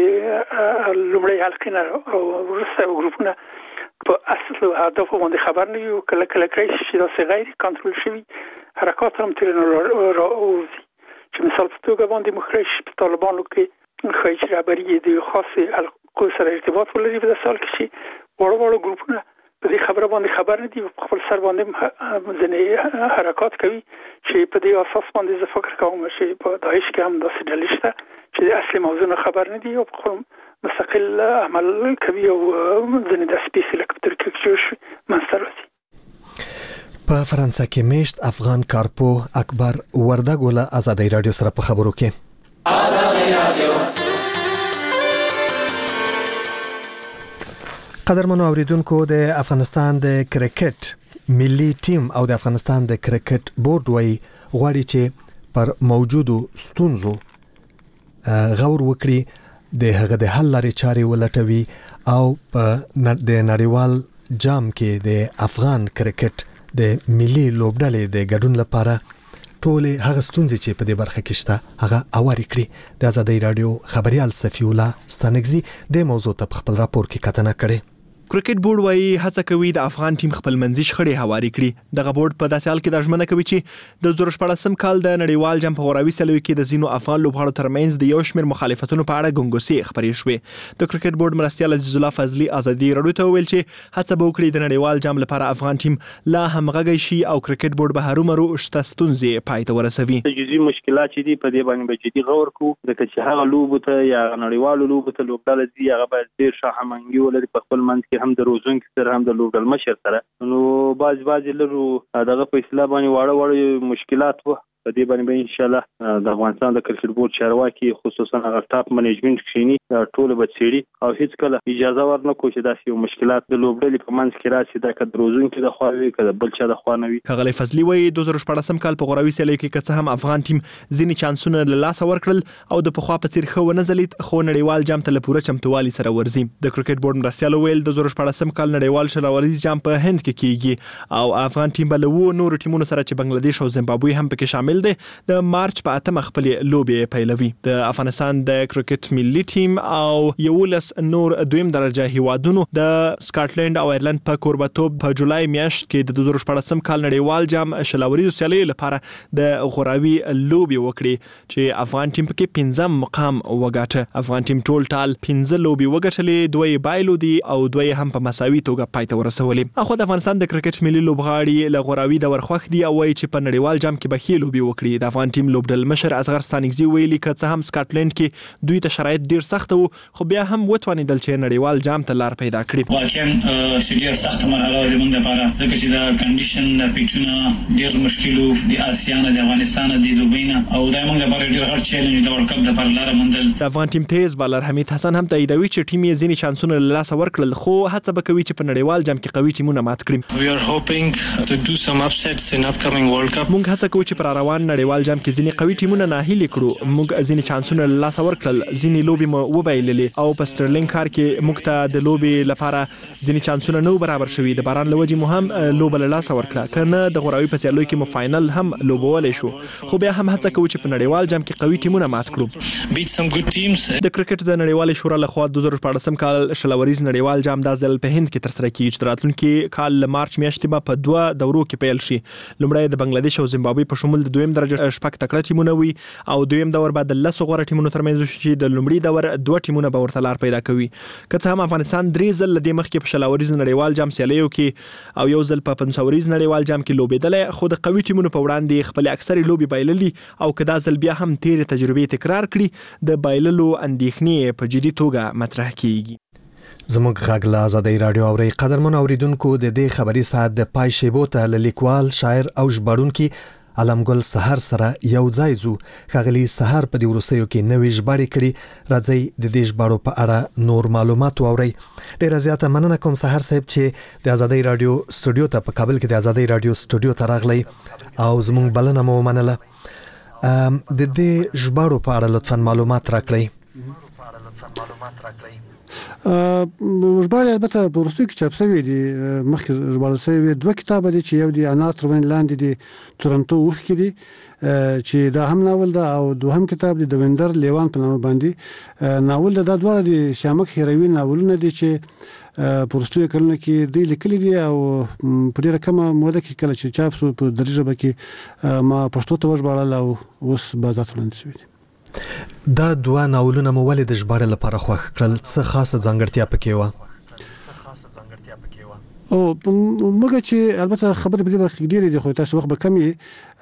د لومړۍ حلقې نه او وروسته ګروپونه په اصل هدف باندې خبر نه وي او کله کله کوي چې دا غیر کنټرول شوی حرکات هم تر نه راوځي چې مثال په توګه باندې مخرج په طالبانو کې خیچ رهبري د خاص حلقو سره ارتباط ولري په سال کې واړه ګروپونه په دې خبره باندې خبر نه دي په خپل سر باندې ځنې حرکات کوي چې په دې اساس باندې زه فکر کوم چې په داعش کې هم داسې ډلې شته چې د اصلي موضوع نه خبر نه دي او په خپل مستقل عمل کوي او ځنې د سپیشل کمپیوټر کې منځته راځي. په فرانسه کې میشت افغان کارپو اکبر وردګ له آزادۍ رادیو سره په خبرو کې آزادۍ رادیو. قدرمنو اوریدونکو د افغانستان د کرکټ ملي ټیم او د افغانستان د کرکټ بورډ وایي غواړي چې پر موجودو ستونزو غور وکړي د هغه د حل لارې چارې ولټوي او په د نړیوال جام کې د افغان کرکټ د ملي لوبډلې د ګډون لپاره ټولې هغه ستونزې چې په دې برخه کې شته هغه اواري کړي. د آزادۍ رادیو خبريال صفی الله ستانګزي د موضوع ته خپل راپور کې کتنه کړي. کرکټ بورډ وايي هڅه کوي د افغان ټیم خپل منځي شخړې هواري کړي. دغه بورډ په داسې حال کې د ژمنه کوي چې د 2014 کال د نړیوال جام په غوراوي سیالیو کې د ځینو افغان لوبغاړو ترمنځ د یو شمېر مخالفتونو په اړه ګنګوسې خبرې شوې. د کرکټ بورډ مرستیال عزیز الله فضلي ازادي راډیو ته ویل چې هڅه به وکړي د نړیوال جام لپاره افغان ټیم لا همغږی شي او کرکټ بورډ به هرومرو شته ستونزې پای ته ورسوي. جزئي مشکلات چې دي په دې باندې به جدي غور کوو ځکه چې هغه لوبو ته یا نړیوالو لوبو ته لوبډله دي هغه باید ډېر ښه هماهنګي ولري په خپل منځ کې هم د روزونکي سره هم د لوبډل مشر سره. نو بعضې لرو دغه په اصطلاح باندې واړه مشکلات وو. په دې باندې ان شاء الله د افغانستان د کرکټ بورډ چارواکي خصوصا هغه ټاپ منیجمنت کښینی ټول به څېړي او هیڅ کله اجازه ورنکړو چې داسې یو مشکلات د لوبډلې په منځ کې راشي دا که د روزونکي د خوا وي که د بل چا د خوا نه وي. ښاغلی فضلي وایي 2014 کال په غوراوي سیالیو کې که څه هم افغان ټیم ځینې چانسونه له لاسه ورکړل او د پخوا په څېر ښه ونه ځلید خو نړیوال جام ته له پوره چمتووالي سره ورځي. د کرکټ بورډ مرستیال ویل د 2014 کال نړیوال شراوریز جام په هند کې کیږي او افغان ټیم به له نورو ټیمونو سره چې بنگلاديش او زیمبابوې هم پکې شامل دي د مارچ په 8 خپلې لوبې پیلوي. د افغانستان د کرکټ ملي ټیم او 11 نور دویم درجه هیوادونو د سکاټلند او ایرلند په کوربتوب په جولای میاشت کې د 2014 کال نړیوال جام شلاوریزو سیالیو لپاره د غوراوي لوبې وکړي چې افغان ټیم پکې 15 مقام وګاټه. افغان ټیم ټول ټال 15 لوبې وګټلې، دوی بایلو دي او دوی هم په مساوي توګه پای ته ورسولې. اخو د افغانستان د کرکټ ملي لوبغاړي له غوراوي د ورخوخ دي او وایي چې په نړیوال جام کې به ښې لوبې وکړي. د افغان ټیم لوبډل مشر اصغر ستانکزي ویلي که څه هم سکاټلند کې دوی ته شرایط ډیر سخت وو خو بیا هم وتوانیدل چې نړیوال جام ته لار پیدا کړي. واقعا ډیر سخت مرحله د موږ لپاره ځکه چې د کنډیشن د پیچونه ډیر مشکلو د آسیا نه د افغانستان د دوبۍ نه او د موږ لپاره ډیر غټ چیلنج د ورلد کپ د پر لار مندل. د افغان ټیم تیز بالر حمید حسن هم تاییدوي چې ټیم یې ځینې چانسونه له لاسه ورکړل خو هڅه به کوي چې په نړیوال جام کې قوي ټیمونه مات کړي. We are hoping to do some upsets in upcoming world cup. موږ هڅه کوو چې پر روان نړیوال جام کې ځینې قوي ټیمونه ناهیلي کړو. موږ ځینې چانسونه له لاسه ورکړل، ځینې لوبې مو وبایللې او په سټرلینګ ښار کې موږ ته د لوبې لپاره ځینې چانسونه نه برابر شوي. د باران له وجې مو هم لوبه له لاسه ورکړه، که نه د غوراوي په سیالیو کې مو فاینل هم لوبولی شو خو بیا هم هڅه کوو چې په نړیوال جام کې قوي ټیمونه مات کړو. Beat some good teams. د کرکټ د نړیوالې شورا لخوا 2014 کال شلوریز نړیوال جام دا ځل په هند کې ترسره کیږي چې راتلونکي کال له مارچ میاشتې به په 2 دورو کې پیل شي. لومړی د بنگلاديش او زیمبابوې په شمول د دویم درجه شپږ تکړه ټیمونه وي او دویم دور بعد د 10 غوره ټیمونو ترمنځ شي. د لومړي دور 2 ټیمونه به ورته لار پیدا کوي. که څه هم افغانستان 3 ځل د مخکې په شلاوریز نړیوال جام سیالیو کې او یو ځل په پنځاوریز نړیوال جام کې لوبېدل خو د قوي ټیمونو په وړاندې خپل اکثري لوبي بایللي او کدا ځل بیا هم تیر تجربې تکرار کړي د بایللو اندېښنې په جدي توګه مطرح کیږي. زموږ غږ له آزادۍ راډیو اوري. قدرمن اوریدونکو د دې خبري ساعت د پای شیبو ته لیکوال شاعر او ژباړونکي علمګل سحر سره یو ځای زو. ښاغلي سحر په دې وروستیو کې نوې ژباړې کړي. راځئ د دې ژباړو په اړه نور معلومات واورئ. ډیره زیاته مننه کوم سحر صاحب چې د آزادۍ راډیو سټوډیو ته په کابل کې د آزادۍ راډیو سټوډیو ته راغلی او زموږ بلنه مو ومنله. د دې ژباړو په اړه لطفا معلومات راکړئ. ژباړې البته په وروستیو کې چاپ شوي دي. مخکې ژباړل شوي 2 کتابه دي چې یو د انا تر ونې لاندې د تورنټو اوښکې دي چې دا هم ناول ده او دوهم کتاب د دویندر لیوان په نامه باندې ناول ده. دا دواړه د شامک هیروي ناولونه دي چې په وروستیو کلونو کې دوی لیکلي دي او په ډېره کمه موده کې کله چې چاپ شو په دري ژبه کې ما پښتو ته وژباړل او اوس بازار ته وړاندې شوي دي. دا 2 ناولونه مو ولې د ژباړې لپاره خوښ کړل؟ څه خاصه ځانګړتیا پکې وه؟ او موږ چې البته خبرې په دې برخه کې ډېرې دي خو تاسو وخت به کم وي.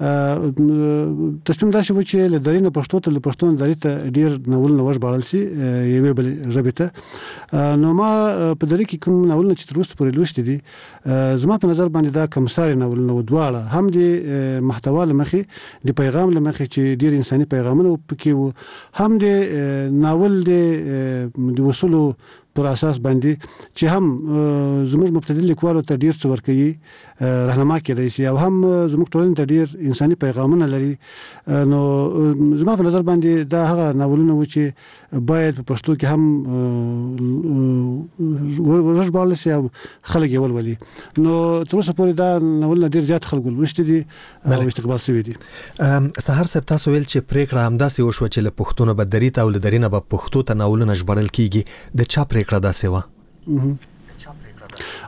تصمیم داسې و چې له دري نه پښتو ته له پښتو نه دري ته ډېر ناولونه وژباړل شي یوې بلې ژبې ته. نو ما په دري کې کوم ناولونه چې تر اوسه پورې لوستي دي زما په نظر باندې دا کمساري ناولونه و. دواړه هم د محتوا له مخې د پیغام له مخې چې ډېر انساني پیغامونه پکې وو، هم د ناول د وصولو پر اساس باندې چې هم زموږ مبتدی لیکوالو ته ډیر څه ورکوي راهنما کېدای شي او هم زموږ ټولنې ته ډیر انساني پیغامونه لري. نو زما په نظر باندې دا هغه ناولونه و چې باید په پښتو کې هم ورژباړل شي او خلک یې ولولي. نو تر اوسه پورې دا ناولونه ډیر زیات خلک ولوستي دي او استقبال شوي دي. سحر صاحب تاسو ویل چې پریکړه همداسې وشوه چې له پښتو نه به دري ته او له دري نه به پښتو ته ناولونه ژباړل کیږي. د چا پریکړه داسې وه؟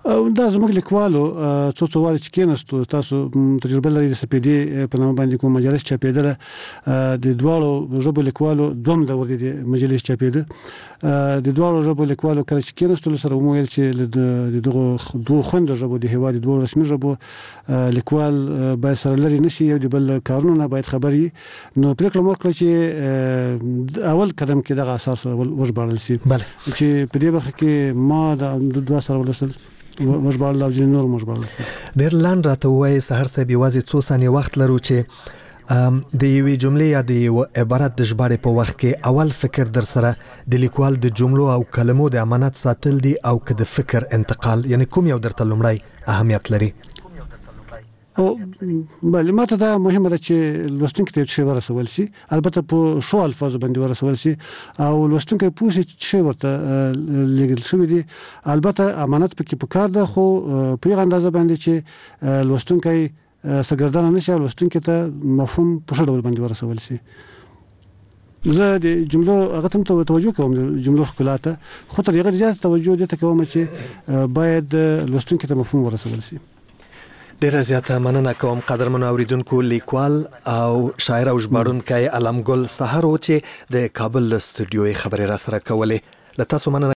دا زموږ لیکوالو څو واره چې کېناستو تاسو تجربه لرئ د سپېدې په نامه باندې کوم مجلس چاپېدله د دواړو ژبو لیکوالو دوم دور دی مجلس چاپېده د دواړو ژبو لیکوالو کله چې کېناستو سره وویل چې د دغه دوه خوندو ژبو د هېواد د دوه رسمي ژبو لیکوال باید سره لري نشي یو د بل کارونو نه باید خبر وي نو پرېکړه مو وکړه چې اول قدم کې دغه اساس وژباړل شي چې په دې برخه کې ما د دوه سره ولوستل مجبال او جنور مجبال ډېر لاند راته وایي سحر صاحب یوازې څو ثانیې وخت لرو چې د یوې جملې یا د یو عبارت د ژباړې په وخت کې اول فکر در سره د لیکوال د جملو او کلمو د امانت ساتل دي او که د فکر انتقال یعنی کوم یو درته لومړی اهمیت لري او بله ماته دا مهمه ده چې لوستونکي ته څه ورسول شي البته په شو الفاظ باندې ورسول شي او لوستونکي پوه شي چې ورته لګل شوی دي البته امانت پکې پکار ده خو په یوه اندازه باندې چې لوستونکي سرګردانه نشي لوستونکي ته مفهوم په ښه ډول باندې ورسول شي زه د جملو هغه ته توجه کوم جملو ښکلا ته خو تر هغه زیات توجه دې ته کوم چې باید لوستونکي ته مفهوم ورسول شي ډیره زیاته مننه کوم قدرمنو اوریدونکو لیکوال او شاعر او ژباړونکی علم ګل سحر چې د کابل استودیو خبرې را سره کولې له تاسو مننه